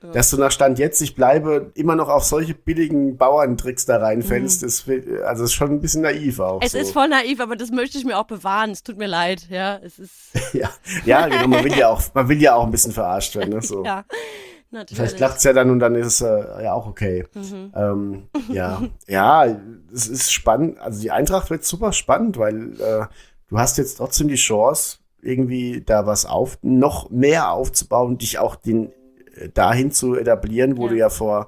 dass du nach Stand jetzt, ich bleibe, immer noch auf solche billigen Bauerntricks da reinfällst, also ist schon ein bisschen naiv auch. Es ist voll naiv, aber das möchte ich mir auch bewahren. Es tut mir leid, ja. Es ist. ja, genau, man will ja auch ein bisschen verarscht werden, ne? So. Ja, natürlich. Vielleicht klappt es ja dann und dann ist es ja auch okay. Ja, es ist spannend. Also die Eintracht wird super spannend, weil du hast jetzt trotzdem die Chance, irgendwie da was noch mehr aufzubauen, dich auch dahin zu etablieren, wo du ja vor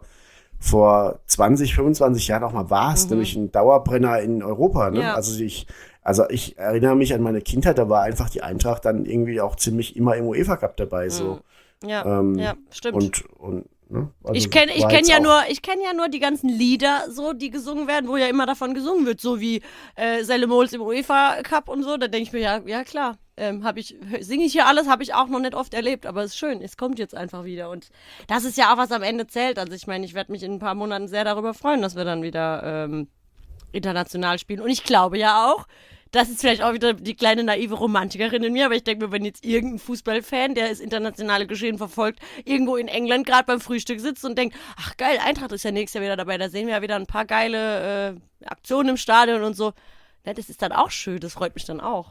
20, 25 Jahren auch mal warst, nämlich ein Dauerbrenner in Europa. Ne? Ja. Also ich erinnere mich an meine Kindheit, da war einfach die Eintracht dann irgendwie auch ziemlich immer im UEFA Cup dabei. So. Ja, stimmt. Und ne? Also ich kenne war jetzt ja auch- nur die ganzen Lieder, so, die gesungen werden, wo ja immer davon gesungen wird, so wie Selle Mols im UEFA Cup und so. Da denke ich mir, ja klar, singe ich hier alles, habe ich auch noch nicht oft erlebt, aber es ist schön, es kommt jetzt einfach wieder. Und das ist ja auch, was am Ende zählt. Also ich meine, ich werde mich in ein paar Monaten sehr darüber freuen, dass wir dann wieder international spielen. Und ich glaube ja auch, das ist vielleicht auch wieder die kleine naive Romantikerin in mir, aber ich denke mir, wenn jetzt irgendein Fußballfan, der das internationale Geschehen verfolgt, irgendwo in England gerade beim Frühstück sitzt und denkt, ach geil, Eintracht ist ja nächstes Jahr wieder dabei, da sehen wir ja wieder ein paar geile Aktionen im Stadion und so. Ja, das ist dann auch schön, das freut mich dann auch.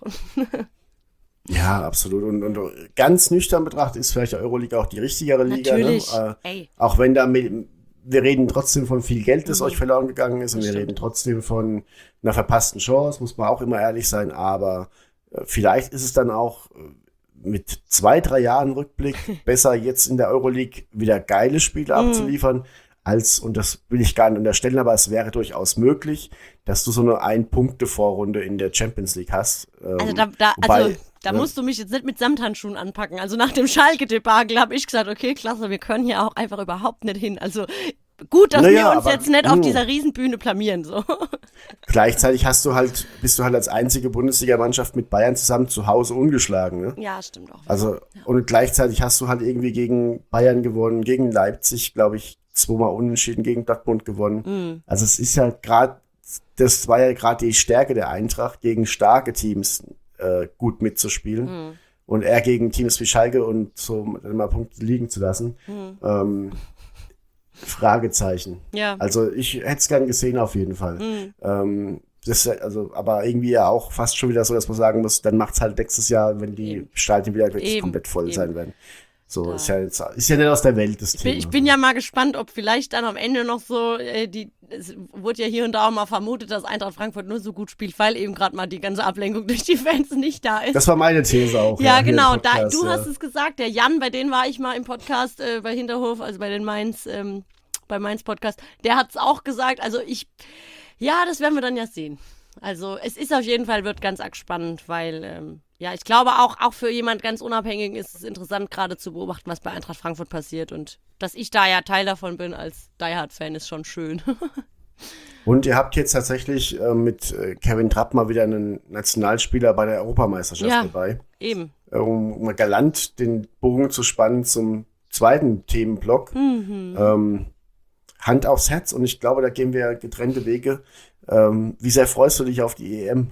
Ja, absolut. Und ganz nüchtern betrachtet ist vielleicht die Euroleague auch die richtigere Liga. Natürlich. Ne? Ey. Auch wenn wir reden trotzdem von viel Geld, das euch verloren gegangen ist, und wir reden trotzdem von einer verpassten Chance, muss man auch immer ehrlich sein, aber vielleicht ist es dann auch mit 2-3 Jahren Rückblick besser, jetzt in der Euroleague wieder geile Spiele abzuliefern, und das will ich gar nicht unterstellen, aber es wäre durchaus möglich, dass du so eine Ein-Punkte-Vorrunde in der Champions League hast. Also da musst du mich jetzt nicht mit Samthandschuhen anpacken. Also nach dem Schalke-Debakel habe ich gesagt, okay, klasse, wir können hier auch einfach überhaupt nicht hin. Also gut, dass wir uns jetzt nicht auf dieser Riesenbühne blamieren. So. Gleichzeitig bist du halt als einzige Bundesliga-Mannschaft mit Bayern zusammen zu Hause ungeschlagen. Ne? Ja, stimmt auch. Also, und gleichzeitig hast du halt irgendwie gegen Bayern gewonnen, gegen Leipzig, glaube ich, 2-mal unentschieden, gegen Dortmund gewonnen. Also es ist ja das war ja gerade die Stärke der Eintracht, gegen starke Teams gut mitzuspielen. Und er gegen Teams wie Schalke und so mal Punkte liegen zu lassen. Fragezeichen. Ja. Also ich hätte es gern gesehen auf jeden Fall. Aber irgendwie ja auch fast schon wieder so, dass man sagen muss, dann macht es halt nächstes Jahr, wenn die Stadien wieder wirklich komplett voll sein werden. So, ist ja nicht aus der Welt, das Thema. Ich bin ja mal gespannt, ob vielleicht dann am Ende noch so, es wurde ja hier und da auch mal vermutet, dass Eintracht Frankfurt nur so gut spielt, weil eben gerade mal die ganze Ablenkung durch die Fans nicht da ist. Das war meine These auch. Ja, genau. Podcast, Du hast es gesagt, der Jan, bei denen war ich mal im Podcast bei Hinterhof, also bei den Mainz Podcast, der hat es auch gesagt. Also das werden wir dann ja sehen. Also es ist auf jeden Fall, wird ganz arg spannend, weil ich glaube auch für jemand ganz Unabhängigen ist es interessant, gerade zu beobachten, was bei Eintracht Frankfurt passiert. Und dass ich da ja Teil davon bin als Die Hard-Fan, ist schon schön. Und ihr habt jetzt tatsächlich mit Kevin Trapp mal wieder einen Nationalspieler bei der Europameisterschaft dabei. Eben. Um mal galant den Bogen zu spannen zum zweiten Themenblock. Hand aufs Herz, und ich glaube, da gehen wir getrennte Wege. Wie sehr freust du dich auf die EM?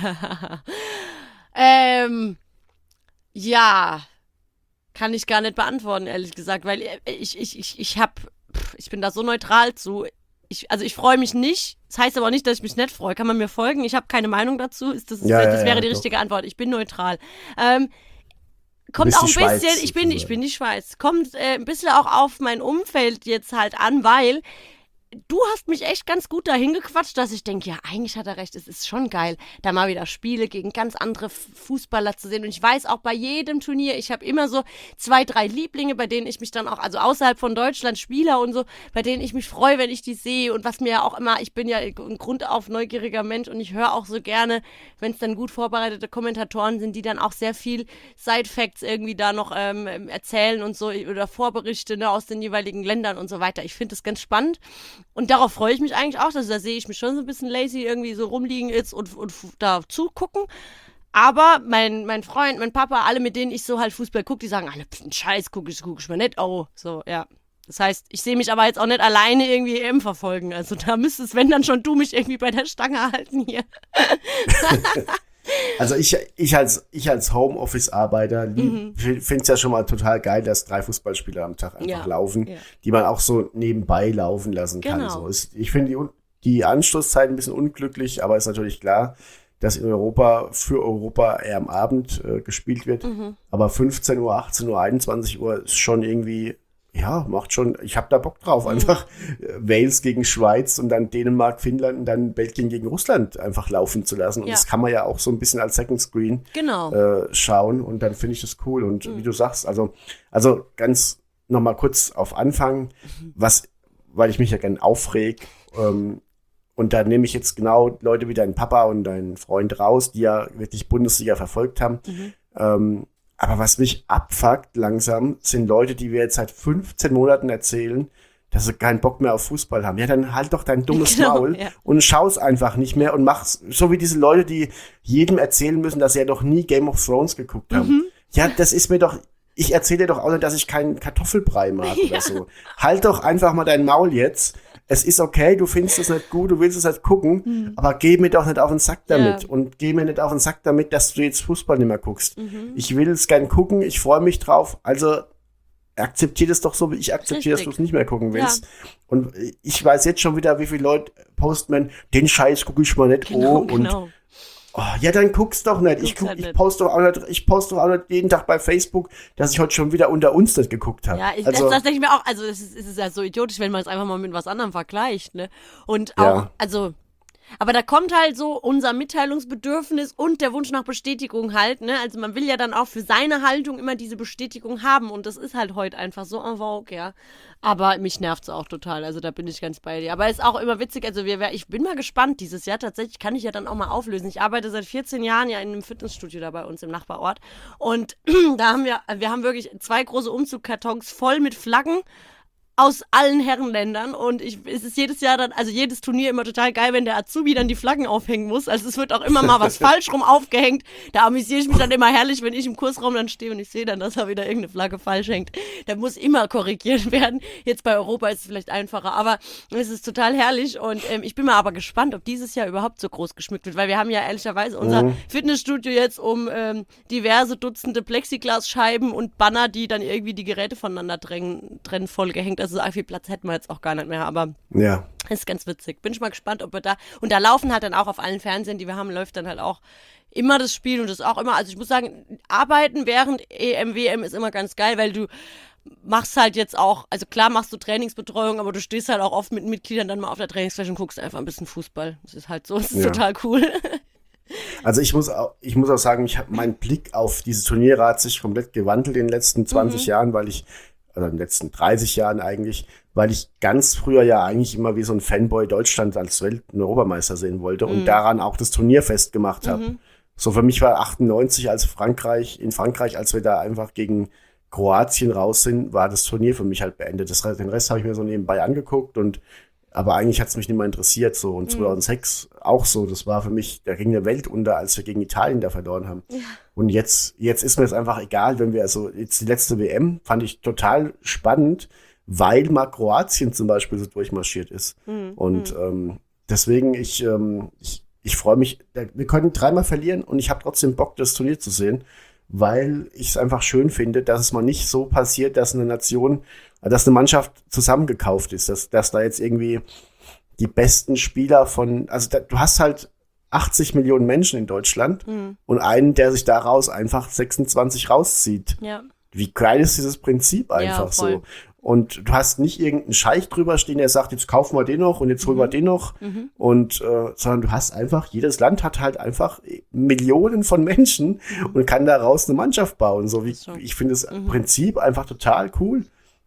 Ja, kann ich gar nicht beantworten, ehrlich gesagt, weil ich bin da so neutral zu. Ich freue mich nicht. Das heißt aber auch nicht, dass ich mich nicht freue. Kann man mir folgen? Ich habe keine Meinung dazu. Das wäre die richtige Antwort. Ich bin neutral. Kommt auch ein bisschen, ich bin die Schweiz. Kommt ein bisschen auch auf mein Umfeld jetzt halt an, weil du hast mich echt ganz gut dahin gequatscht, dass ich denke, ja, eigentlich hat er recht, es ist schon geil, da mal wieder Spiele gegen ganz andere Fußballer zu sehen. Und ich weiß auch bei jedem Turnier, ich habe immer so 2, 3 Lieblinge, bei denen ich mich dann auch, also außerhalb von Deutschland, Spieler und so, bei denen ich mich freue, wenn ich die sehe. Und was mir ja auch immer, ich bin ja ein grundauf neugieriger Mensch und ich höre auch so gerne, wenn es dann gut vorbereitete Kommentatoren sind, die dann auch sehr viel Side-Facts irgendwie da noch erzählen und so, oder Vorberichte aus den jeweiligen Ländern und so weiter. Ich finde das ganz spannend. Und darauf freue ich mich eigentlich auch, da sehe ich mich schon so ein bisschen lazy irgendwie so rumliegen jetzt und da zugucken. Aber mein Freund, mein Papa, alle, mit denen ich so halt Fußball gucke, die sagen, alle, Scheiß, guck ich mir nicht, oh, so, ja. Das heißt, ich sehe mich aber jetzt auch nicht alleine irgendwie EM verfolgen. Also da müsstest, wenn dann schon du mich irgendwie bei der Stange halten hier. Also ich als Homeoffice-Arbeiter finde es ja schon mal total geil, dass 3 Fußballspieler am Tag einfach laufen, die man auch so nebenbei laufen lassen kann. Genau. So ich finde die Anstoßzeit ein bisschen unglücklich, aber ist natürlich klar, dass in Europa für Europa eher am Abend gespielt wird. Aber 15 Uhr, 18 Uhr, 21 Uhr ist schon irgendwie, ja, macht schon, ich habe da Bock drauf. Einfach Wales gegen Schweiz und dann Dänemark, Finnland und dann Belgien gegen Russland einfach laufen zu lassen. Und das kann man ja auch so ein bisschen als Second Screen schauen. Und dann finde ich das cool. Und wie du sagst, also ganz nochmal kurz auf Anfang, weil ich mich ja gerne aufreg, und da nehme ich jetzt genau Leute wie dein Papa und dein Freund raus, die ja wirklich Bundesliga verfolgt haben. Aber was mich abfuckt langsam, sind Leute, die wir jetzt seit 15 Monaten erzählen, dass sie keinen Bock mehr auf Fußball haben. Ja, dann halt doch dein dummes Maul und schau's einfach nicht mehr und mach's so wie diese Leute, die jedem erzählen müssen, dass sie ja doch nie Game of Thrones geguckt haben. Ja, das ist mir doch, ich erzähle dir doch auch nicht, dass ich keinen Kartoffelbrei mag oder so. Halt doch einfach mal dein Maul jetzt. Es ist okay, du findest es nicht gut, du willst es halt gucken, aber geh mir doch nicht auf den Sack damit und geh mir nicht auf den Sack damit, dass du jetzt Fußball nicht mehr guckst. Ich will es gern gucken, ich freue mich drauf, also akzeptier das doch so, wie ich akzeptiere, dass du es nicht mehr gucken willst. Und ich weiß jetzt schon wieder, wie viele Leute posten, den Scheiß gucke ich mal nicht, Genau. Ja, dann guck's doch nicht. Ich poste doch auch nicht jeden Tag bei Facebook, dass ich heute schon wieder unter uns nicht geguckt habe. Ja, das denke ich mir auch. Also es ist ja so idiotisch, wenn man es einfach mal mit was anderem vergleicht, ne? Und auch, aber da kommt halt so unser Mitteilungsbedürfnis und der Wunsch nach Bestätigung halt, ne? Also man will ja dann auch für seine Haltung immer diese Bestätigung haben und das ist halt heute einfach so en vogue, ja. Aber mich nervt's auch total, also da bin ich ganz bei dir. Aber ist auch immer witzig, also ich bin mal gespannt dieses Jahr, tatsächlich kann ich ja dann auch mal auflösen. Ich arbeite seit 14 Jahren ja in einem Fitnessstudio da bei uns im Nachbarort und da haben wir haben wirklich 2 große Umzugkartons voll mit Flaggen aus allen Herrenländern und es ist jedes Jahr dann, also jedes Turnier immer total geil, wenn der Azubi dann die Flaggen aufhängen muss. Also es wird auch immer mal was falsch rum aufgehängt. Da amüsiere ich mich dann immer herrlich, wenn ich im Kursraum dann stehe und ich sehe dann, dass da wieder irgendeine Flagge falsch hängt. Da muss immer korrigiert werden. Jetzt bei Europa ist es vielleicht einfacher, aber es ist total herrlich und ich bin mal aber gespannt, ob dieses Jahr überhaupt so groß geschmückt wird, weil wir haben ja ehrlicherweise unser Fitnessstudio jetzt um diverse Dutzende Plexiglasscheiben und Banner, die dann irgendwie die Geräte voneinander trennen, vollgehängt. Also so viel Platz hätten wir jetzt auch gar nicht mehr, aber ist ganz witzig. Bin ich mal gespannt, ob wir und da laufen halt dann auch auf allen Fernsehern, die wir haben, läuft dann halt auch immer das Spiel und das auch immer, also ich muss sagen, arbeiten während EM, WM ist immer ganz geil, weil du machst halt jetzt auch, also klar machst du Trainingsbetreuung, aber du stehst halt auch oft mit Mitgliedern dann mal auf der Trainingsfläche und guckst einfach ein bisschen Fußball. Das ist halt so, das ist total cool. Also ich muss auch sagen, mein Blick auf diese Turniere hat sich komplett gewandelt in den letzten 20 Jahren, also in den letzten 30 Jahren eigentlich, weil ich ganz früher ja eigentlich immer wie so ein Fanboy Deutschland als Welt- und Europameister sehen wollte und daran auch das Turnier festgemacht habe. So für mich war 98 in Frankreich, als wir da einfach gegen Kroatien raus sind, war das Turnier für mich halt beendet. Den Rest habe ich mir so nebenbei angeguckt aber eigentlich hat es mich nicht mehr interessiert so. Und 2006 auch so. Das war für mich, da ging eine Welt unter, als wir gegen Italien da verloren haben. Ja. Und jetzt ist mir das einfach egal, wenn wir jetzt die letzte WM fand ich total spannend, weil mal Kroatien zum Beispiel so durchmarschiert ist. Und deswegen, ich freue mich, wir können 3-mal verlieren und ich habe trotzdem Bock, das Turnier zu sehen, weil ich es einfach schön finde, dass es mal nicht so passiert, dass eine Mannschaft zusammengekauft ist, dass da jetzt irgendwie die besten Spieler du hast halt 80 Millionen Menschen in Deutschland und einen, der sich daraus einfach 26 rauszieht. Ja. Wie geil ist dieses Prinzip einfach so? Und du hast nicht irgendeinen Scheich drüber stehen, der sagt, jetzt kaufen wir den noch und jetzt holen wir den noch. Sondern du hast einfach, jedes Land hat halt einfach Millionen von Menschen und kann daraus eine Mannschaft bauen. Ich finde das Prinzip einfach total cool.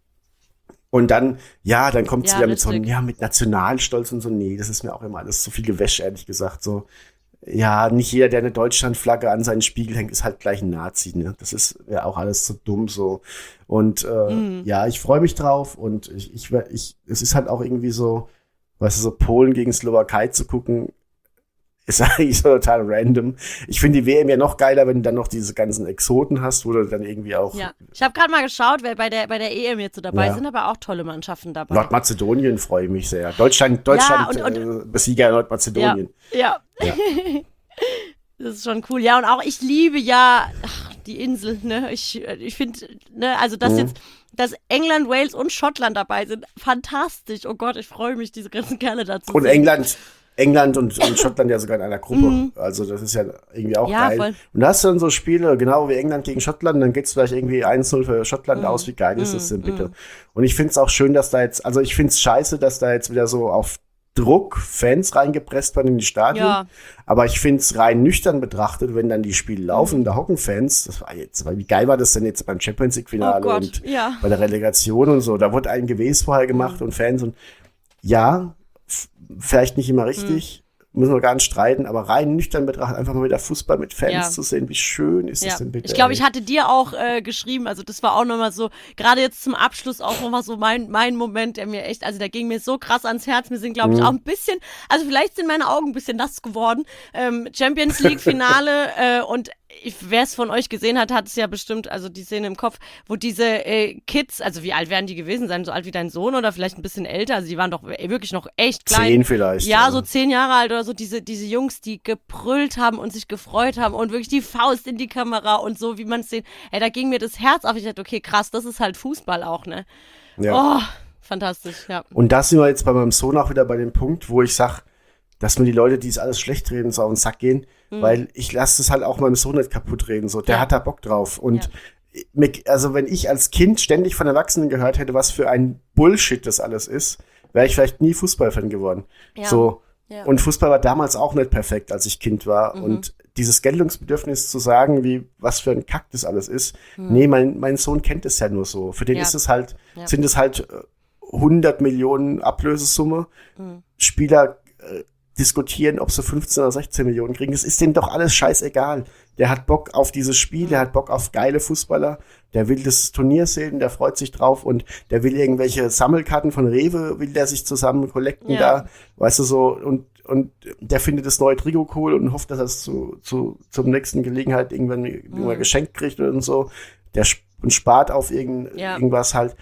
Und dann kommt es wieder mit Nationalstolz und so. Nee, das ist mir auch immer alles zu viel Gewäsch, ehrlich gesagt. So, ja, nicht jeder, der eine Deutschlandflagge an seinen Spiegel hängt, ist halt gleich ein Nazi, ne? Das ist ja auch alles so dumm so. Und ich freue mich drauf und es ist halt auch irgendwie so, weißt du, so Polen gegen Slowakei zu gucken, ist eigentlich so total random. Ich finde die WM ja noch geiler, wenn du dann noch diese ganzen Exoten hast, wo du dann irgendwie auch... Ja, ich habe gerade mal geschaut, wer bei der EM jetzt so dabei sind, aber auch tolle Mannschaften dabei. Nordmazedonien freue ich mich sehr. Deutschland Besieger Nordmazedonien. Ja. Das ist schon cool. Ja, und auch ich liebe ja die Insel, ne? Ich finde, ne, also dass jetzt, dass England, Wales und Schottland dabei sind, fantastisch. Oh Gott, ich freue mich, diese ganzen Kerle dazu. Und England und Schottland ja sogar in einer Gruppe. Also das ist ja irgendwie auch geil. Voll. Und da hast du dann so Spiele, genau wie England gegen Schottland, dann geht's vielleicht irgendwie 1-0 für Schottland aus. Wie geil ist das denn bitte? Und ich find's auch schön, dass da jetzt, also ich find's scheiße, dass da jetzt wieder so auf Druck Fans reingepresst werden in die Stadien. Ja. Aber ich find's rein nüchtern betrachtet, wenn dann die Spiele laufen, da hocken Fans. Wie geil war das denn jetzt beim Champions League-Finale und bei der Relegation und so? Da wurde ein Gewäß vorher gemacht und Fans und ja, vielleicht nicht immer richtig, müssen wir gar nicht streiten, aber rein nüchtern betrachtet, einfach mal wieder Fußball mit Fans zu sehen, wie schön ist das denn bitte? Ich glaube, ich hatte dir auch geschrieben, also das war auch nochmal so, gerade jetzt zum Abschluss auch nochmal so mein Moment, der mir echt, also der ging mir so krass ans Herz, wir sind, glaube ich, auch ein bisschen, also vielleicht sind meine Augen ein bisschen nass geworden, Champions League Finale und wer es von euch gesehen hat, hat es ja bestimmt, also die Szene im Kopf, wo diese Kids, also wie alt werden die gewesen sein? So alt wie dein Sohn oder vielleicht ein bisschen älter? Also die waren doch wirklich noch echt klein. 10 vielleicht. Ja, so 10 Jahre alt oder so, diese Jungs, die gebrüllt haben und sich gefreut haben und wirklich die Faust in die Kamera und so, wie man es sieht. Ey, da ging mir das Herz auf. Ich dachte, okay, krass, das ist halt Fußball auch, ne? Ja. Oh, fantastisch, ja. Und da sind wir jetzt bei meinem Sohn auch wieder bei dem Punkt, wo ich sag, dass mir die Leute, die es alles schlecht reden, so auf den Sack gehen, weil ich lasse es halt auch meinem Sohn nicht kaputt reden. So, der hat da Bock drauf. Und also wenn ich als Kind ständig von Erwachsenen gehört hätte, was für ein Bullshit das alles ist, wäre ich vielleicht nie Fußballfan geworden. Ja. So. Ja. Und Fußball war damals auch nicht perfekt, als ich Kind war. Und dieses Geltungsbedürfnis zu sagen, wie was für ein Kack das alles ist, nee, mein Sohn kennt es ja nur so. Für den ist es halt, sind es halt 100 Millionen Ablösesumme. Spieler diskutieren, ob sie 15 oder 16 Millionen kriegen. Das ist denen doch alles scheißegal. Der hat Bock auf dieses Spiel, der hat Bock auf geile Fußballer, der will das Turnier sehen, der freut sich drauf und der will irgendwelche Sammelkarten von Rewe, will der sich zusammen kollekten da, weißt du so, und der findet das neue Trikot cool und hofft, dass er es zum nächsten Gelegenheit irgendwann geschenkt kriegt und so. Der spart auf irgendwas halt.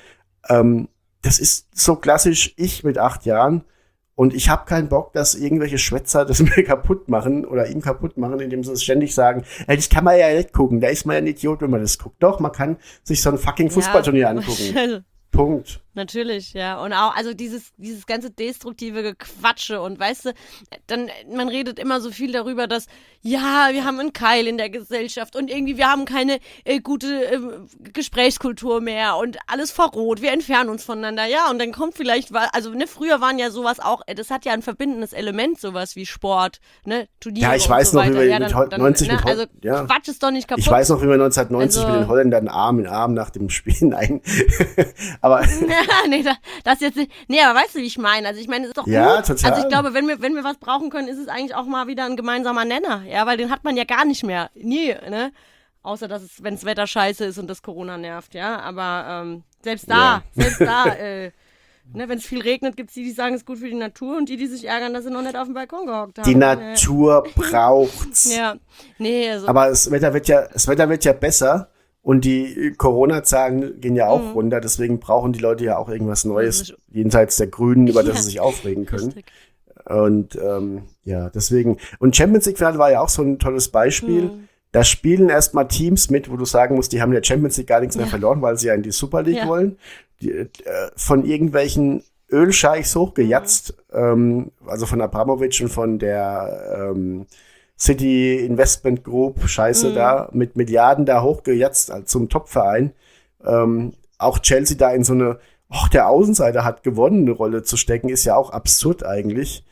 Das ist so klassisch ich mit 8 Jahren. Und ich habe keinen Bock, dass irgendwelche Schwätzer das mir kaputt machen oder ihm kaputt machen, indem sie es ständig sagen, das kann man ja nicht gucken, da ist man ja ein Idiot, wenn man das guckt. Doch, man kann sich so ein fucking Fußballturnier angucken. Punkt. Natürlich, ja. Und auch, also dieses ganze destruktive Gequatsche und weißt du, dann, man redet immer so viel darüber, dass, ja, wir haben einen Keil in der Gesellschaft und irgendwie wir haben keine gute Gesprächskultur mehr und alles verroht, wir entfernen uns voneinander, ja, und dann kommt vielleicht, also, ne, früher waren ja sowas auch, das hat ja ein verbindendes Element, sowas wie Sport, ne, Turniere. Ja, ich weiß und so noch, wie weiter. wir mit 90 ne, mit also ja. Quatsch ist doch nicht kaputt. Ich weiß noch, wie wir 1990 mit den Holländern Arm in Arm nach dem Spiel, nein, aber nee, das jetzt nicht. Nee, aber weißt du, wie ich meine? Also ich meine, es ist doch gut. Total. Also ich glaube, wenn wir was brauchen können, ist es eigentlich auch mal wieder ein gemeinsamer Nenner. Ja, weil den hat man ja gar nicht mehr. Nie, ne? Außer, dass es, wenn das Wetter scheiße ist und das Corona nervt, ja. Aber selbst da, ne, wenn es viel regnet, gibt es die sagen, es ist gut für die Natur und die sich ärgern, dass sie noch nicht auf dem Balkon gehockt haben. Die Natur braucht's. Ja, nee, also. Aber das Wetter wird ja besser. Und die Corona-Zahlen gehen ja auch runter, deswegen brauchen die Leute ja auch irgendwas Neues, jenseits der Grünen, über das sie sich aufregen können. Richtig. Und deswegen. Und Champions League-Finale war ja auch so ein tolles Beispiel. Da spielen erstmal Teams mit, wo du sagen musst, die haben in der Champions League gar nichts mehr verloren, weil sie ja in die Super League wollen. Von irgendwelchen Ölscheichs hochgejatzt, also von Abramovic und von der City Investment Group, da, mit Milliarden da hochgejatzt zum Top-Verein. Auch Chelsea da in so eine, der Außenseiter hat gewonnen, eine Rolle zu stecken, ist ja auch absurd eigentlich.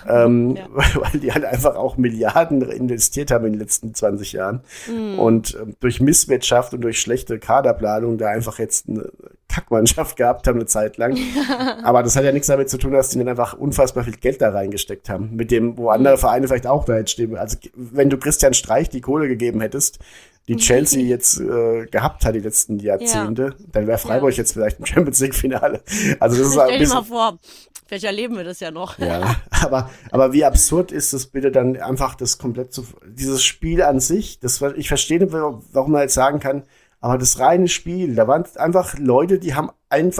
Weil die halt einfach auch Milliarden investiert haben in den letzten 20 Jahren. Und durch Misswirtschaft und durch schlechte Kaderplanung da einfach jetzt eine Kackmannschaft gehabt haben eine Zeit lang. Aber das hat ja nichts damit zu tun, dass die dann einfach unfassbar viel Geld da reingesteckt haben. Mit dem, wo andere Vereine vielleicht auch da jetzt stehen. Also wenn du Christian Streich die Kohle gegeben hättest, die Chelsea jetzt gehabt hat die letzten Jahrzehnte, dann wäre Freiburg jetzt vielleicht im Champions-League-Finale. Also das ist stell dir mal vor, vielleicht erleben wir das ja noch. Ja, aber wie absurd ist es bitte dann einfach das komplett dieses Spiel an sich, ich verstehe nicht, warum man jetzt sagen kann, aber das reine Spiel, da waren einfach Leute, die haben einfach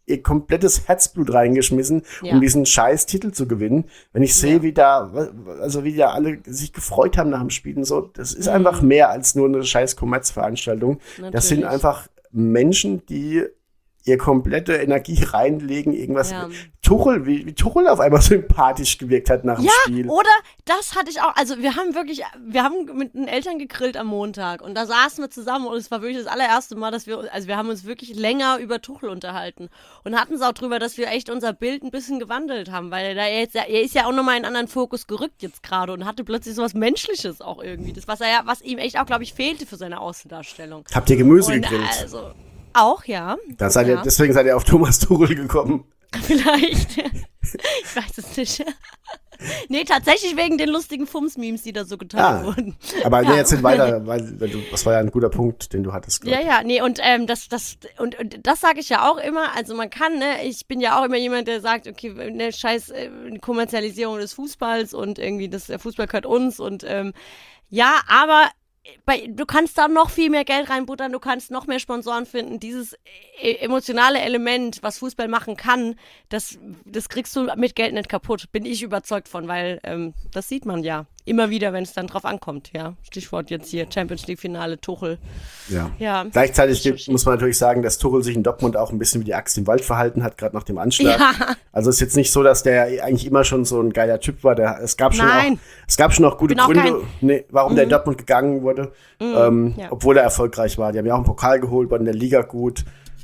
ihr komplettes Herzblut reingeschmissen, Ja. um diesen scheiß Titel zu gewinnen. Wenn ich sehe, wie da alle sich gefreut haben nach dem Spiel und so, das ist einfach mehr als nur eine scheiß Kommerzveranstaltung. Das sind Natürlich. einfach Menschen, die ihr komplette Energie reinlegen, irgendwas. Ja. Tuchel, wie Tuchel auf einmal sympathisch gewirkt hat nach dem Spiel. Oder das hatte ich auch, also wir haben mit den Eltern gegrillt am Montag und da saßen wir zusammen und es war wirklich das allererste Mal, wir haben uns wirklich länger über Tuchel unterhalten und hatten es auch drüber, dass wir echt unser Bild ein bisschen gewandelt haben, weil er ist ja auch nochmal in einen anderen Fokus gerückt jetzt gerade und hatte plötzlich so was Menschliches auch irgendwie, das was ihm echt auch, glaube ich, fehlte für seine Außendarstellung. Habt ihr Gemüse Und gegrillt? also, auch, ja. Deswegen seid ihr auf Thomas Tuchel gekommen. Vielleicht. Ich weiß es nicht. Nee, tatsächlich wegen den lustigen Fums-Memes, die da so geteilt wurden. Aber Ja. nee, erzähl weiter, das war ja ein guter Punkt, den du hattest. glaub ich. Ja, nee, und das sage ich ja auch immer, also man kann, ne, ich bin ja auch immer jemand, der sagt, okay, ne, scheiß Kommerzialisierung des Fußballs und irgendwie, der Fußball gehört uns und ja, aber du kannst da noch viel mehr Geld reinbuttern, du kannst noch mehr Sponsoren finden. Dieses emotionale Element, was Fußball machen kann, das kriegst du mit Geld nicht kaputt. Bin ich überzeugt von, weil das sieht man ja immer wieder, wenn es dann drauf ankommt. Ja, Stichwort jetzt hier Champions League Finale, Tuchel. Ja. Gleichzeitig muss man natürlich sagen, dass Tuchel sich in Dortmund auch ein bisschen wie die Axt im Wald verhalten hat, gerade nach dem Anschlag. Ja. Also es ist jetzt nicht so, dass der eigentlich immer schon so ein geiler Typ war. Es gab schon auch gute Bin auch Gründe, warum der in Dortmund gegangen wurde, Ja. obwohl er erfolgreich war. Die haben ja auch einen Pokal geholt, waren in der Liga gut.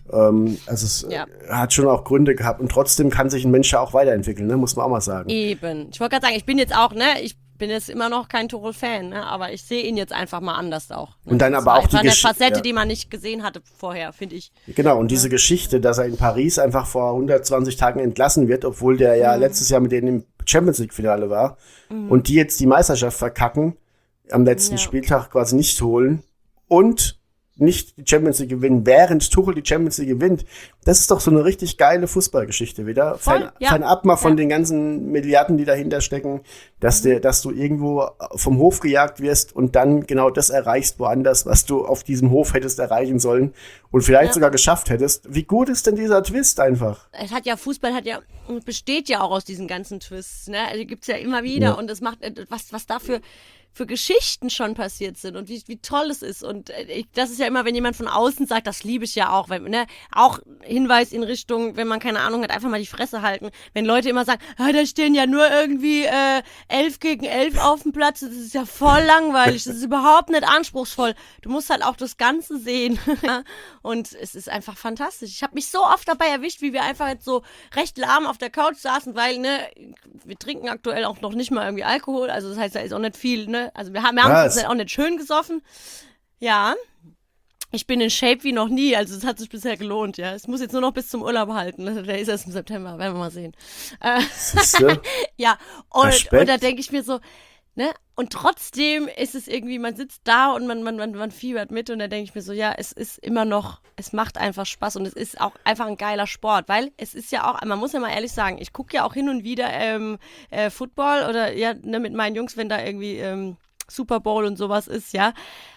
Hat schon auch Gründe gehabt und trotzdem kann sich ein Mensch ja auch weiterentwickeln, ne? Muss man auch mal sagen. Eben. Ich wollte gerade sagen, ich bin jetzt auch, ne, ich bin jetzt immer noch kein Tuchel-Fan, ne, aber ich sehe ihn jetzt einfach mal anders auch. Ne? Und dann Das aber war auch die einfach eine Geschichte, Facette, ja. die man nicht gesehen hatte vorher, finde ich. Genau, und diese Geschichte, dass er in Paris einfach vor 120 Tagen entlassen wird, obwohl der ja letztes Jahr mit denen im Champions League-Finale war und die jetzt die Meisterschaft verkacken, am letzten Spieltag quasi nicht holen und nicht die Champions League gewinnen, während Tuchel die Champions League gewinnt. Das ist doch so eine richtig geile Fußballgeschichte wieder. Fernab mal von den ganzen Milliarden, die dahinter stecken, dass du irgendwo vom Hof gejagt wirst und dann genau das erreichst woanders, was du auf diesem Hof hättest erreichen sollen und vielleicht sogar geschafft hättest. Wie gut ist denn dieser Twist einfach? Fußball besteht ja auch aus diesen ganzen Twists, ne? Also, die gibt's ja immer wieder und es macht, was dafür für Geschichten schon passiert sind und wie toll es ist. Und das ist ja immer, wenn jemand von außen sagt, das liebe ich ja auch, weil, ne, auch Hinweis in Richtung, wenn man keine Ahnung hat, einfach mal die Fresse halten. Wenn Leute immer sagen, da stehen ja nur irgendwie 11 gegen 11 auf dem Platz, das ist ja voll langweilig, das ist überhaupt nicht anspruchsvoll. Du musst halt auch das Ganze sehen. Und es ist einfach fantastisch. Ich habe mich so oft dabei erwischt, wie wir einfach jetzt so recht lahm auf der Couch saßen, weil, ne, wir trinken aktuell auch noch nicht mal irgendwie Alkohol, also das heißt, da ist auch nicht viel, ne, also wir haben uns auch nicht schön gesoffen. Ja, ich bin in Shape wie noch nie, also es hat sich bisher gelohnt, ja. Es muss jetzt nur noch bis zum Urlaub halten, ne? Der ist erst im September, werden wir mal sehen. Siehste? Ja, und Respekt. da denke ich mir so, ne, und trotzdem ist es irgendwie, man sitzt da und man fiebert mit und da denke ich mir so, ja, es ist immer noch, es macht einfach Spaß und es ist auch einfach ein geiler Sport, weil es ist ja auch, man muss ja mal ehrlich sagen, ich gucke ja auch hin und wieder Football oder ja, ne, mit meinen Jungs, wenn da irgendwie Super Bowl und sowas ist, ja,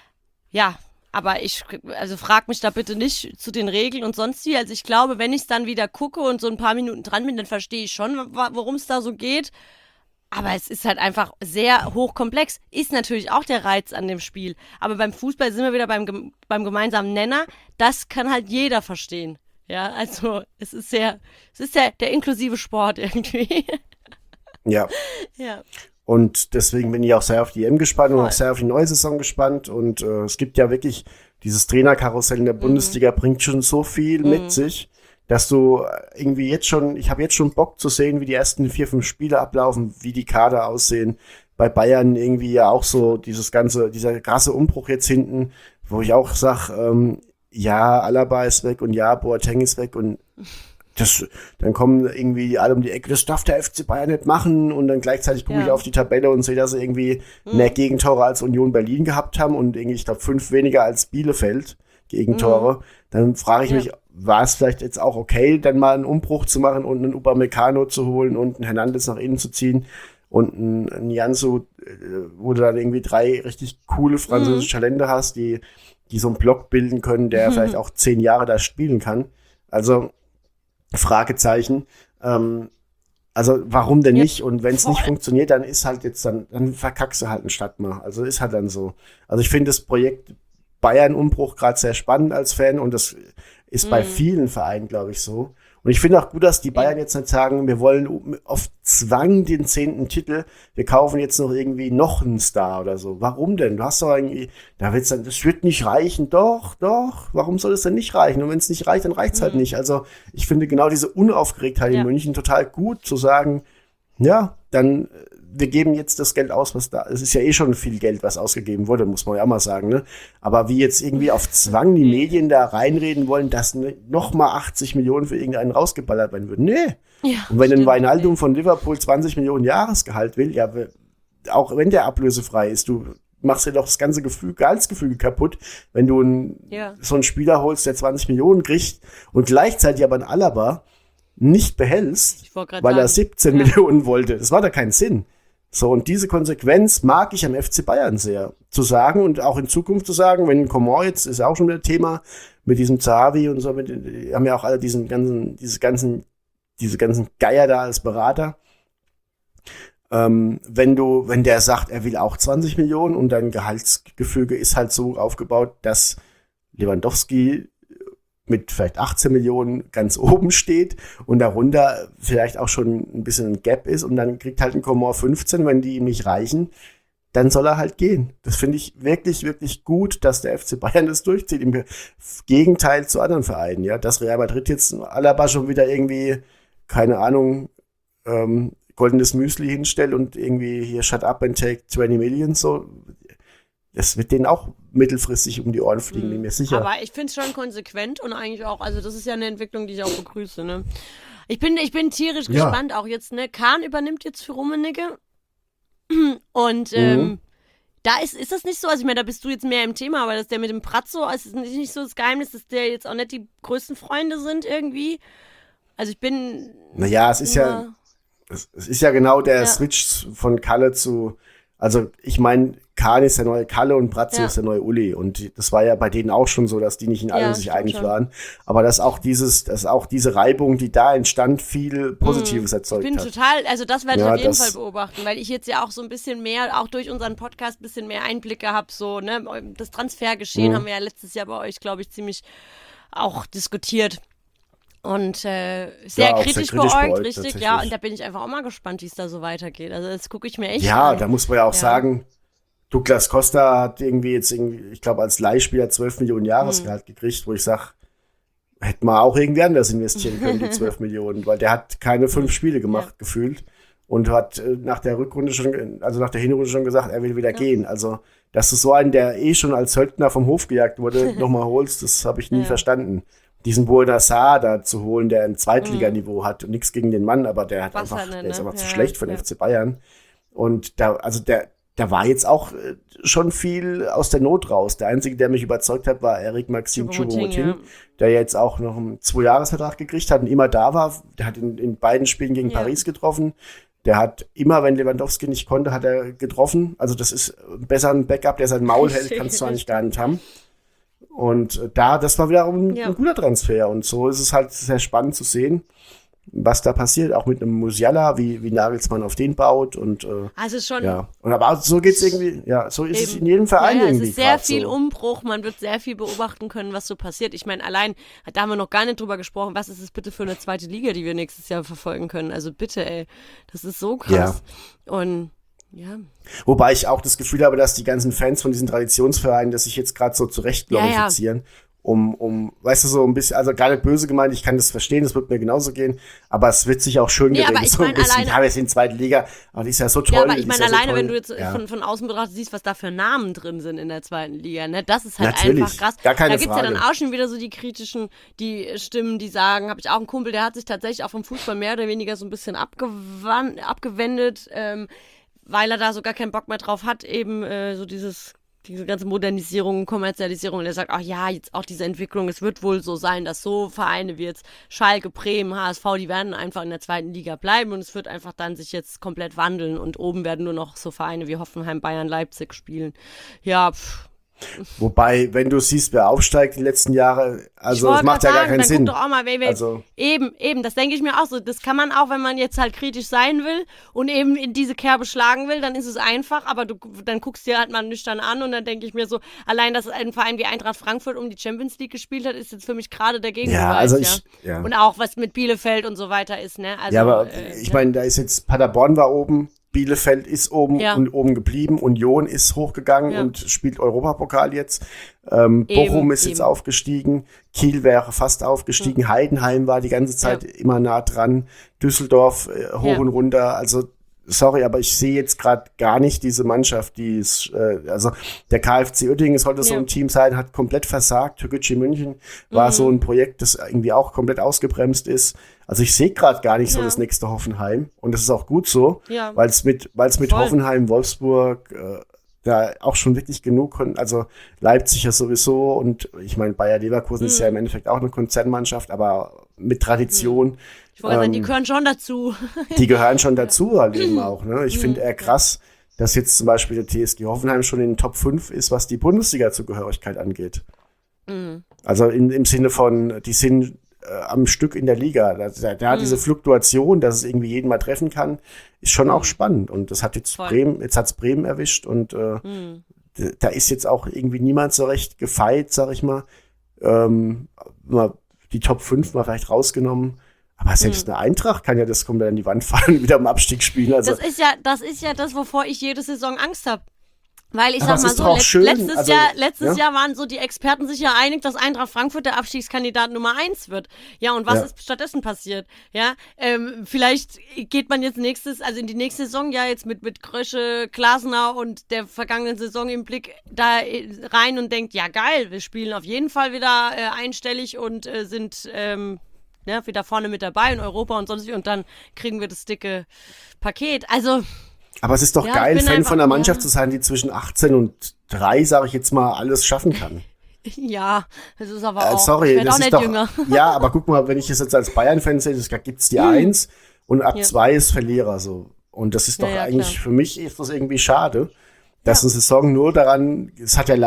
aber frag mich da bitte nicht zu den Regeln und sonst wie. Also ich glaube, wenn ich es dann wieder gucke und so ein paar Minuten dran bin, dann verstehe ich schon, worum es da so geht. Aber es ist halt einfach sehr hochkomplex. Ist natürlich auch der Reiz an dem Spiel. Aber beim Fußball sind wir wieder beim gemeinsamen Nenner. Das kann halt jeder verstehen. Ja, also es ist der inklusive Sport irgendwie. Ja. Ja. Und deswegen bin ich auch sehr auf die EM gespannt und auch sehr auf die neue Saison gespannt. Und es gibt ja wirklich, dieses Trainerkarussell in der Bundesliga bringt schon so viel mit sich, dass du irgendwie ich habe jetzt schon Bock zu sehen, wie die ersten 4-5 Spiele ablaufen, wie die Kader aussehen. Bei Bayern irgendwie ja auch so dieser krasse Umbruch jetzt hinten, wo ich auch sag, Alaba ist weg und Boateng ist weg und dann kommen irgendwie alle um die Ecke, das darf der FC Bayern nicht machen und dann gleichzeitig gucke ich auf die Tabelle und sehe, dass sie irgendwie mehr Gegentore als Union Berlin gehabt haben und irgendwie, ich glaube, 5 weniger als Bielefeld Gegentore. Dann frage ich mich, war es vielleicht jetzt auch okay, dann mal einen Umbruch zu machen und einen Upamecano zu holen und einen Hernandez nach innen zu ziehen und einen Jansu, wo du dann irgendwie 3 richtig coole französische Talente hast, die so einen Block bilden können, der vielleicht auch 10 Jahre da spielen kann. Also Fragezeichen. Also warum denn nicht? Und wenn es nicht funktioniert, dann ist halt jetzt dann verkackst du halt einen Stadtmal. Also ist halt dann so. Also ich finde das Projekt Bayern-Umbruch gerade sehr spannend als Fan und das ist bei vielen Vereinen, glaube ich, so. Und ich finde auch gut, dass die Bayern jetzt nicht sagen, wir wollen auf Zwang den 10. Titel, wir kaufen jetzt noch irgendwie noch einen Star oder so. Warum denn? Du hast doch irgendwie, da wird's dann, das wird nicht reichen. Doch, warum soll es denn nicht reichen? Und wenn es nicht reicht, dann reicht's halt nicht. Also ich finde genau diese Unaufgeregtheit in München total gut, zu sagen, ja, dann wir geben jetzt das Geld aus, was da, es ist ja eh schon viel Geld, was ausgegeben wurde, muss man ja auch mal sagen, ne? Aber wie jetzt irgendwie auf Zwang die Medien da reinreden wollen, dass noch mal 80 Millionen für irgendeinen rausgeballert werden würden. Nee. Ja, und wenn ein Wijnaldum nee. von Liverpool 20 Millionen Jahresgehalt will, ja, auch wenn der ablösefrei ist, du machst dir doch das ganze Gehaltsgefüge kaputt, wenn du so einen Spieler holst, der 20 Millionen kriegt und gleichzeitig aber einen Alaba nicht behältst, weil er 17 Millionen wollte. Das war da keinen Sinn. So, und diese Konsequenz mag ich am FC Bayern sehr. Zu sagen und auch in Zukunft zu sagen, wenn Coman jetzt, ist ja auch schon wieder Thema, mit diesem Xavi und so, haben ja auch alle diese ganzen Geier da als Berater. Wenn der sagt, er will auch 20 Millionen und dein Gehaltsgefüge ist halt so aufgebaut, dass Lewandowski mit vielleicht 18 Millionen ganz oben steht und darunter vielleicht auch schon ein bisschen ein Gap ist und dann kriegt halt ein Coman 15, wenn die ihm nicht reichen, dann soll er halt gehen. Das finde ich wirklich, wirklich gut, dass der FC Bayern das durchzieht, im Gegenteil zu anderen Vereinen, ja, dass Real Madrid jetzt Alaba schon wieder irgendwie, keine Ahnung, goldenes Müsli hinstellt und irgendwie hier shut up and take 20 Million, so. Das wird denen auch mittelfristig um die Ohren fliegen, bin mir sicher. Aber ich finde es schon konsequent und eigentlich auch, also das ist ja eine Entwicklung, die ich auch begrüße, ne. Ich bin tierisch gespannt auch jetzt, ne. Kahn übernimmt jetzt für Rummenigge und da ist das nicht so, also ich meine, da bist du jetzt mehr im Thema, aber dass der mit dem Pratzo, es ist nicht so das Geheimnis, dass der jetzt auch nicht die größten Freunde sind irgendwie. Also ich bin... Naja, es ist ja genau der Switch von Kalle zu, also ich meine, Kahn ist der neue Kalle und Brazzo ist der neue Uli. Und das war ja bei denen auch schon so, dass die nicht in allem sich einig waren. Aber dass auch diese Reibung, die da entstand, viel Positives erzeugt hat. Ich bin total, also das werde ich auf jeden Fall beobachten, weil ich jetzt ja auch so ein bisschen mehr, auch durch unseren Podcast ein bisschen mehr Einblicke habe, so, ne, das Transfergeschehen haben wir ja letztes Jahr bei euch, glaube ich, ziemlich auch diskutiert. Und sehr kritisch beäugt, richtig, ja. Und da bin ich einfach auch mal gespannt, wie es da so weitergeht. Also das gucke ich mir echt an. Ja, da muss man ja auch sagen, Douglas Costa hat ich glaube, als Leihspieler 12 Millionen Jahresgehalt gekriegt, wo ich sage, hätte man auch irgendwie anders investieren können, die 12 Millionen, weil der hat keine 5 Spiele gemacht, gefühlt. Und hat nach der Hinrunde schon gesagt, er will wieder gehen. Also, dass du so einen, der schon als Söldner vom Hof gejagt wurde, nochmal holst, das habe ich nie verstanden. Diesen Buena Sarr da zu holen, der ein Zweitliganiveau hat und nichts gegen den Mann, aber der ist einfach zu schlecht für den FC Bayern. Und da war jetzt auch schon viel aus der Not raus. Der Einzige, der mich überzeugt hat, war Eric Maxim Choupo-Moting, der jetzt auch noch einen 2-Jahres-Vertrag gekriegt hat und immer da war. Der hat in beiden Spielen gegen Paris getroffen. Der hat immer, wenn Lewandowski nicht konnte, hat er getroffen. Also das ist besser ein Backup, der sein Maul hält, kannst du eigentlich gar nicht haben. Und das war wiederum ein guter Transfer. Und so ist es halt sehr spannend zu sehen, was da passiert, auch mit einem Musiala, wie Nagelsmann auf den baut und also schon. Ja. Und aber so geht's irgendwie, so ist es in jedem Verein irgendwie. Es ist sehr viel Umbruch, man wird sehr viel beobachten können, was so passiert. Ich meine, allein, da haben wir noch gar nicht drüber gesprochen, was ist es bitte für eine zweite Liga, die wir nächstes Jahr verfolgen können. Also bitte, ey, das ist so krass. Ja. Und wobei ich auch das Gefühl habe, dass die ganzen Fans von diesen Traditionsvereinen, dass sich jetzt gerade so zurecht glorifizieren, weißt du, so ein bisschen, also gar nicht böse gemeint, ich kann das verstehen, das wird mir genauso gehen, aber es wird sich auch schön geredet, so ein bisschen, wir sind in der zweiten Liga, aber die ist ja so toll. Ja, aber ich meine, alleine, wenn du jetzt von außen betrachtet siehst, was da für Namen drin sind in der zweiten Liga, ne, das ist halt einfach krass. Gar keine da gibt's Frage. Ja dann auch schon wieder so die kritischen, die Stimmen, die sagen, habe ich auch einen Kumpel, der hat sich tatsächlich auch vom Fußball mehr oder weniger so ein bisschen abgewendet, weil er da so gar keinen Bock mehr drauf hat, eben so diese ganze Modernisierung, Kommerzialisierung, und er sagt, ach ja, jetzt auch diese Entwicklung, es wird wohl so sein, dass so Vereine wie jetzt Schalke, Bremen, HSV, die werden einfach in der zweiten Liga bleiben und es wird einfach dann sich jetzt komplett wandeln und oben werden nur noch so Vereine wie Hoffenheim, Bayern, Leipzig spielen. Ja, Wobei, wenn du siehst, wer aufsteigt die letzten Jahre, also es macht ja gar keinen Sinn. Guck doch auch mal, eben, das denke ich mir auch so. Das kann man auch, wenn man jetzt halt kritisch sein will und eben in diese Kerbe schlagen will, dann ist es einfach, aber dann guckst du dir halt mal nüchtern an und dann denke ich mir so, allein, dass ein Verein wie Eintracht Frankfurt um die Champions League gespielt hat, ist jetzt für mich gerade der Gegenbeweis. Ja, also ja. Und auch, was mit Bielefeld und so weiter ist, ne? Also, ja, aber ich meine, da ist jetzt, Paderborn war oben, Bielefeld ist oben und oben geblieben, Union ist hochgegangen und spielt Europapokal jetzt. Bochum ist jetzt aufgestiegen, Kiel wäre fast aufgestiegen, Heidenheim war die ganze Zeit immer nah dran, Düsseldorf hoch und runter, also sorry, aber ich sehe jetzt gerade gar nicht diese Mannschaft, die ist, also der KFC Uerdingen sollte so ein Team sein, hat komplett versagt. Türkgücü München war so ein Projekt, das irgendwie auch komplett ausgebremst ist. Also ich sehe gerade gar nicht so das nächste Hoffenheim und das ist auch gut so, weil es mit Hoffenheim, Wolfsburg da auch schon wirklich genug, also Leipzig ja sowieso und ich meine Bayer Leverkusen ist ja im Endeffekt auch eine Konzernmannschaft, aber mit Tradition. Ich wollte sagen, die gehören schon dazu. Die gehören schon dazu halt eben auch. Ne? Ich finde eher krass, dass jetzt zum Beispiel der TSG Hoffenheim schon in den Top 5 ist, was die Bundesliga-Zugehörigkeit angeht. Also im Sinne von, die sind am Stück in der Liga. Da hat diese Fluktuation, dass es irgendwie jeden mal treffen kann, ist schon auch spannend. Und das hat jetzt hat's Bremen erwischt und da ist jetzt auch irgendwie niemand so recht gefeit, sag ich mal. Mal die Top 5 mal vielleicht rausgenommen. Aber selbst eine Eintracht kann ja das komplett an die Wand fallen und wieder im Abstieg spielen. Also, das ist ja das, wovor ich jede Saison Angst habe. Weil ich sag mal so, letztes Jahr waren so die Experten sich ja einig, dass Eintracht Frankfurt der Abstiegskandidat Nummer 1 wird. Ja, und was ist stattdessen passiert? Ja, vielleicht geht man jetzt in die nächste Saison ja jetzt mit Krösche, Glasner und der vergangenen Saison im Blick da rein und denkt, ja geil, wir spielen auf jeden Fall wieder einstellig und sind wieder vorne mit dabei in Europa und sonst wie und dann kriegen wir das dicke Paket. Also aber es ist doch geil, Fan von einer Mannschaft zu sein, die zwischen 18 und 3, sage ich jetzt mal, alles schaffen kann. Ja, das ist aber auch, sorry, ich werd auch nicht jünger. Ja, aber guck mal, wenn ich es jetzt als Bayern-Fan sehe, da gibt's die 1 und ab 2 ist Verlierer so. Und das ist doch eigentlich, für mich ist das irgendwie schade, dass eine Saison nur daran, es hat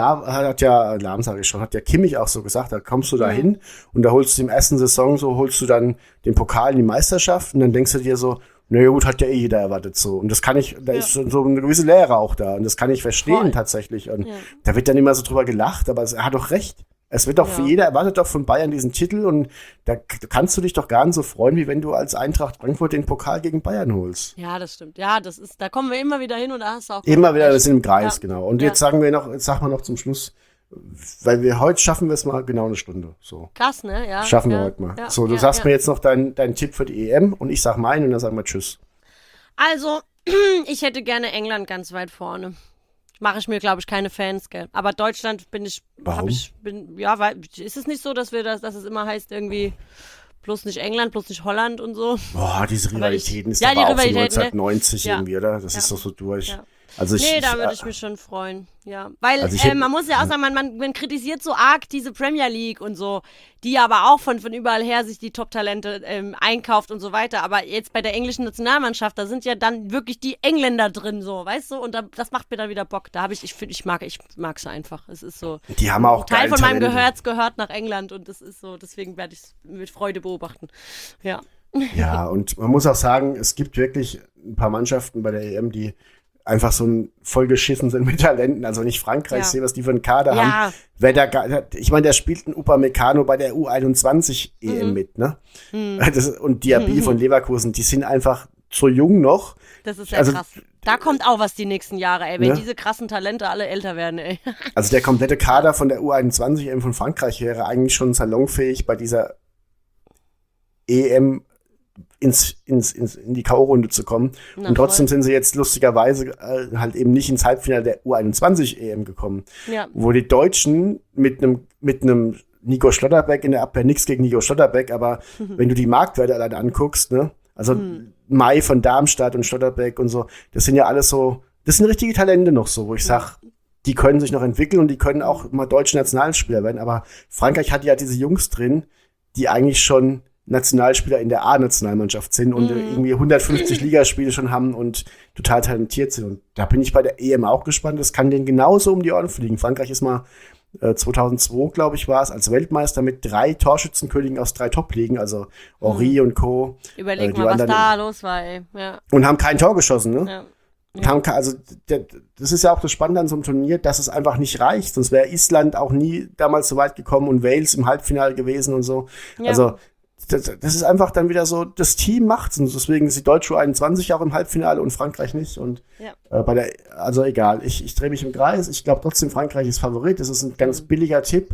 ja Kimmich auch so gesagt, da kommst du da hin und da holst du im ersten Saison holst du dann den Pokal in die Meisterschaft und dann denkst du dir so, na ja, gut, hat ja jeder erwartet so. Und das kann ich, da ist so eine gewisse Lehre auch da. Und das kann ich verstehen tatsächlich. Und da wird dann immer so drüber gelacht, aber er hat doch recht. Es wird doch für jeder erwartet doch von Bayern diesen Titel und da kannst du dich doch gar nicht so freuen, wie wenn du als Eintracht Frankfurt den Pokal gegen Bayern holst. Ja, das stimmt. Ja, da kommen wir immer wieder hin und da hast du auch. Immer wieder, wir sind im Kreis, genau. Und jetzt sagen wir noch zum Schluss, weil heute schaffen wir es mal genau eine Stunde. So. Krass, ne? Ja. Schaffen wir heute mal. Ja, so, du sagst mir jetzt noch deinen Tipp für die EM und ich sag meinen und dann sagen wir Tschüss. Also, ich hätte gerne England ganz weit vorne. Mache ich mir, glaube ich, keine Fans, gell? Aber Deutschland Warum? Weil, ist es nicht so, dass es immer heißt, irgendwie bloß nicht England, bloß nicht Holland und so? Boah, diese Rivalitäten ist aber auch so 1990 irgendwie, oder? Das ist doch so durch. Ja. Also da würde ich mich schon freuen, ja. Weil man muss ja auch sagen, man kritisiert so arg diese Premier League und so, die aber auch von überall her sich die Top-Talente einkauft und so weiter. Aber jetzt bei der englischen Nationalmannschaft, da sind ja dann wirklich die Engländer drin, so, weißt du? Und das macht mir dann wieder Bock. Da ich mag es einfach. Es ist so. Die haben auch Teil von meinem gehört nach England und das ist so, deswegen werde ich es mit Freude beobachten. Ja. Ja, und man muss auch sagen, es gibt wirklich ein paar Mannschaften bei der EM, die einfach so vollgeschissen sind mit Talenten. Also nicht Frankreich, sehe, was die für einen Kader haben. Ich meine, der spielt ein Upamecano bei der U21 EM mit, ne? Und Diaby von Leverkusen, die sind einfach so jung noch. Das ist ja krass. Da kommt auch was die nächsten Jahre, ey, wenn diese krassen Talente alle älter werden, ey. Also der komplette Kader von der U21 EM von Frankreich wäre eigentlich schon salonfähig bei dieser EM in die K.O.-Runde zu kommen. Und trotzdem sind sie jetzt lustigerweise halt eben nicht ins Halbfinale der U21-EM gekommen. Ja. Wo die Deutschen mit einem Nico Schlotterbeck in der Abwehr, nichts gegen Nico Schlotterbeck, aber wenn du die Marktwerte alleine anguckst, ne, also Mai von Darmstadt und Schlotterbeck und so, das sind ja alles so, das sind richtige Talente noch so, wo ich sag, die können sich noch entwickeln und die können auch mal deutsche Nationalspieler werden, aber Frankreich hat ja diese Jungs drin, die eigentlich schon Nationalspieler in der A-Nationalmannschaft sind und irgendwie 150 Ligaspiele schon haben und total talentiert sind. Und da bin ich bei der EM auch gespannt. Das kann denen genauso um die Ohren fliegen. Frankreich ist mal 2002, glaube ich, war es, als Weltmeister mit 3 Torschützenkönigen aus 3 Top-Ligen, also Henry und Co. Überleg mal, was da los war, ey. Ja. Und haben kein Tor geschossen, ne? Ja. Also das ist ja auch das Spannende an so einem Turnier, dass es einfach nicht reicht. Sonst wäre Island auch nie damals so weit gekommen und Wales im Halbfinale gewesen und so. Ja. Also das ist einfach dann wieder so, das Team macht's. Und deswegen ist die deutsche U21 auch im Halbfinale und Frankreich nicht. Und also egal, ich drehe mich im Kreis. Ich glaube trotzdem, Frankreich ist Favorit. Das ist ein ganz billiger Tipp.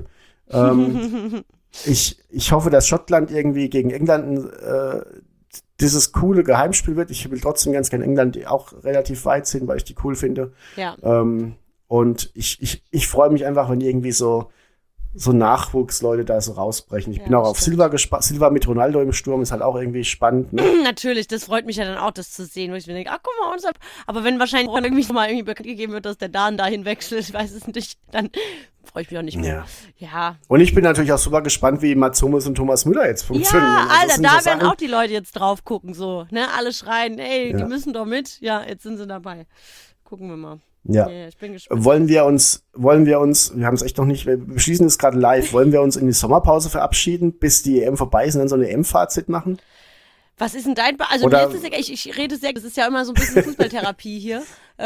Ich hoffe, dass Schottland irgendwie gegen England dieses coole Geheimspiel wird. Ich will trotzdem ganz gerne England auch relativ weit sehen, weil ich die cool finde. Ja. Und ich freue mich einfach, wenn irgendwie so Nachwuchsleute da so rausbrechen. Ich bin auch auf Silva gespannt. Silva mit Ronaldo im Sturm ist halt auch irgendwie spannend. Ne? Natürlich, das freut mich ja dann auch, das zu sehen, wo ich mir denke, ach guck mal, aber wenn wahrscheinlich auch irgendwie mal irgendwie bekannt gegeben wird, dass der dahin wechselt, ich weiß es nicht, dann freue ich mich auch nicht mehr. Ja. Und ich bin natürlich auch super gespannt, wie Mats Hummels und Thomas Müller jetzt funktionieren. Ja, Also Alter, so da Sachen. werden auch die Leute jetzt drauf gucken, so, ne, alle schreien, ey, die müssen doch mit. Ja, jetzt sind sie dabei. Gucken wir mal. Ja. Ich bin gespannt. Wollen wir uns, wir haben es echt noch nicht, wir beschließen es gerade live, wollen wir uns in die Sommerpause verabschieden, bis die EM vorbei ist und dann so eine EM-Fazit machen? Was ist denn dein, also Oder- mir ist es egal, ich rede sehr, das ist ja immer so ein bisschen Fußballtherapie hier.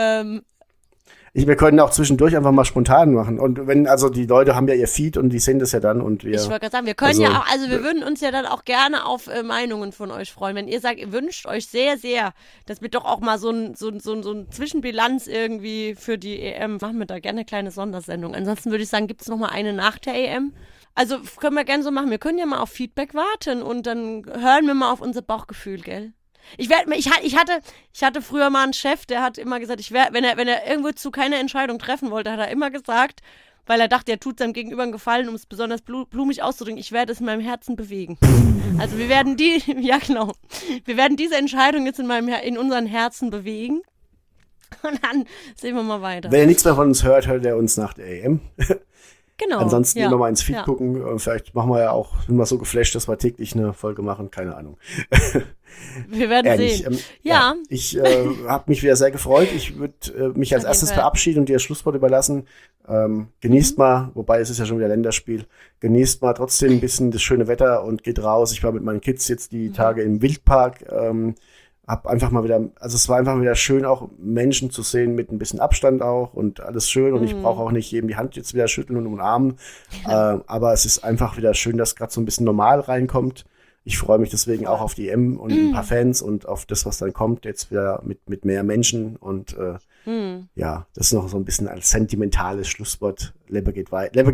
Wir können auch zwischendurch einfach mal spontan machen. Und also die Leute haben ja ihr Feed und die sehen das ja dann und wir. Ich wollte gerade sagen, wir können wir würden uns ja dann auch gerne auf Meinungen von euch freuen. Wenn ihr sagt, ihr wünscht euch sehr, sehr, dass wir doch auch mal so ein Zwischenbilanz irgendwie für die EM, machen wir da gerne eine kleine Sondersendung. Ansonsten würde ich sagen, gibt es noch mal eine nach der EM? Also können wir gerne so machen. Wir können ja mal auf Feedback warten und dann hören wir mal auf unser Bauchgefühl, gell? Ich hatte früher mal einen Chef, der hat immer gesagt, wenn er irgendwo zu keine Entscheidung treffen wollte, hat er immer gesagt, weil er dachte, er tut seinem Gegenüber einen Gefallen, um es besonders blumig auszudrücken, ich werde es in meinem Herzen bewegen. Also wir werden diese Entscheidung jetzt in unseren Herzen bewegen und dann sehen wir mal weiter. Wenn ihr nichts mehr von uns hört, hört ihr uns nach der EM. Genau. Ansonsten immer mal ins Feed gucken. Vielleicht machen wir ja auch, sind wir so geflasht, dass wir täglich eine Folge machen. Keine Ahnung. Wir werden sehen. Ich habe mich wieder sehr gefreut. Ich würde mich als erstes verabschieden und dir das Schlusswort überlassen. Genießt mal, wobei es ist ja schon wieder Länderspiel, genießt mal trotzdem ein bisschen das schöne Wetter und geht raus. Ich war mit meinen Kids jetzt die Tage im Wildpark. Hab einfach mal wieder, also es war einfach wieder schön, auch Menschen zu sehen mit ein bisschen Abstand auch und alles schön und ich brauche auch nicht jedem die Hand jetzt wieder schütteln und umarmen, aber es ist einfach wieder schön, dass gerade so ein bisschen normal reinkommt. Ich freue mich deswegen auch auf die EM und ein paar Fans und auf das, was dann kommt, jetzt wieder mit mehr Menschen und ja, das ist noch so ein bisschen als sentimentales Schlusswort. Lebe geht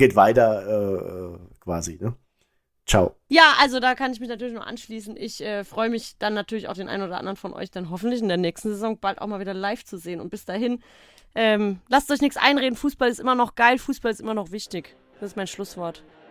weiter quasi, ne? Ciao. Ja, also da kann ich mich natürlich nur anschließen. Ich freue mich dann natürlich auch den einen oder anderen von euch dann hoffentlich in der nächsten Saison bald auch mal wieder live zu sehen. Und bis dahin, lasst euch nichts einreden. Fußball ist immer noch geil, Fußball ist immer noch wichtig. Das ist mein Schlusswort.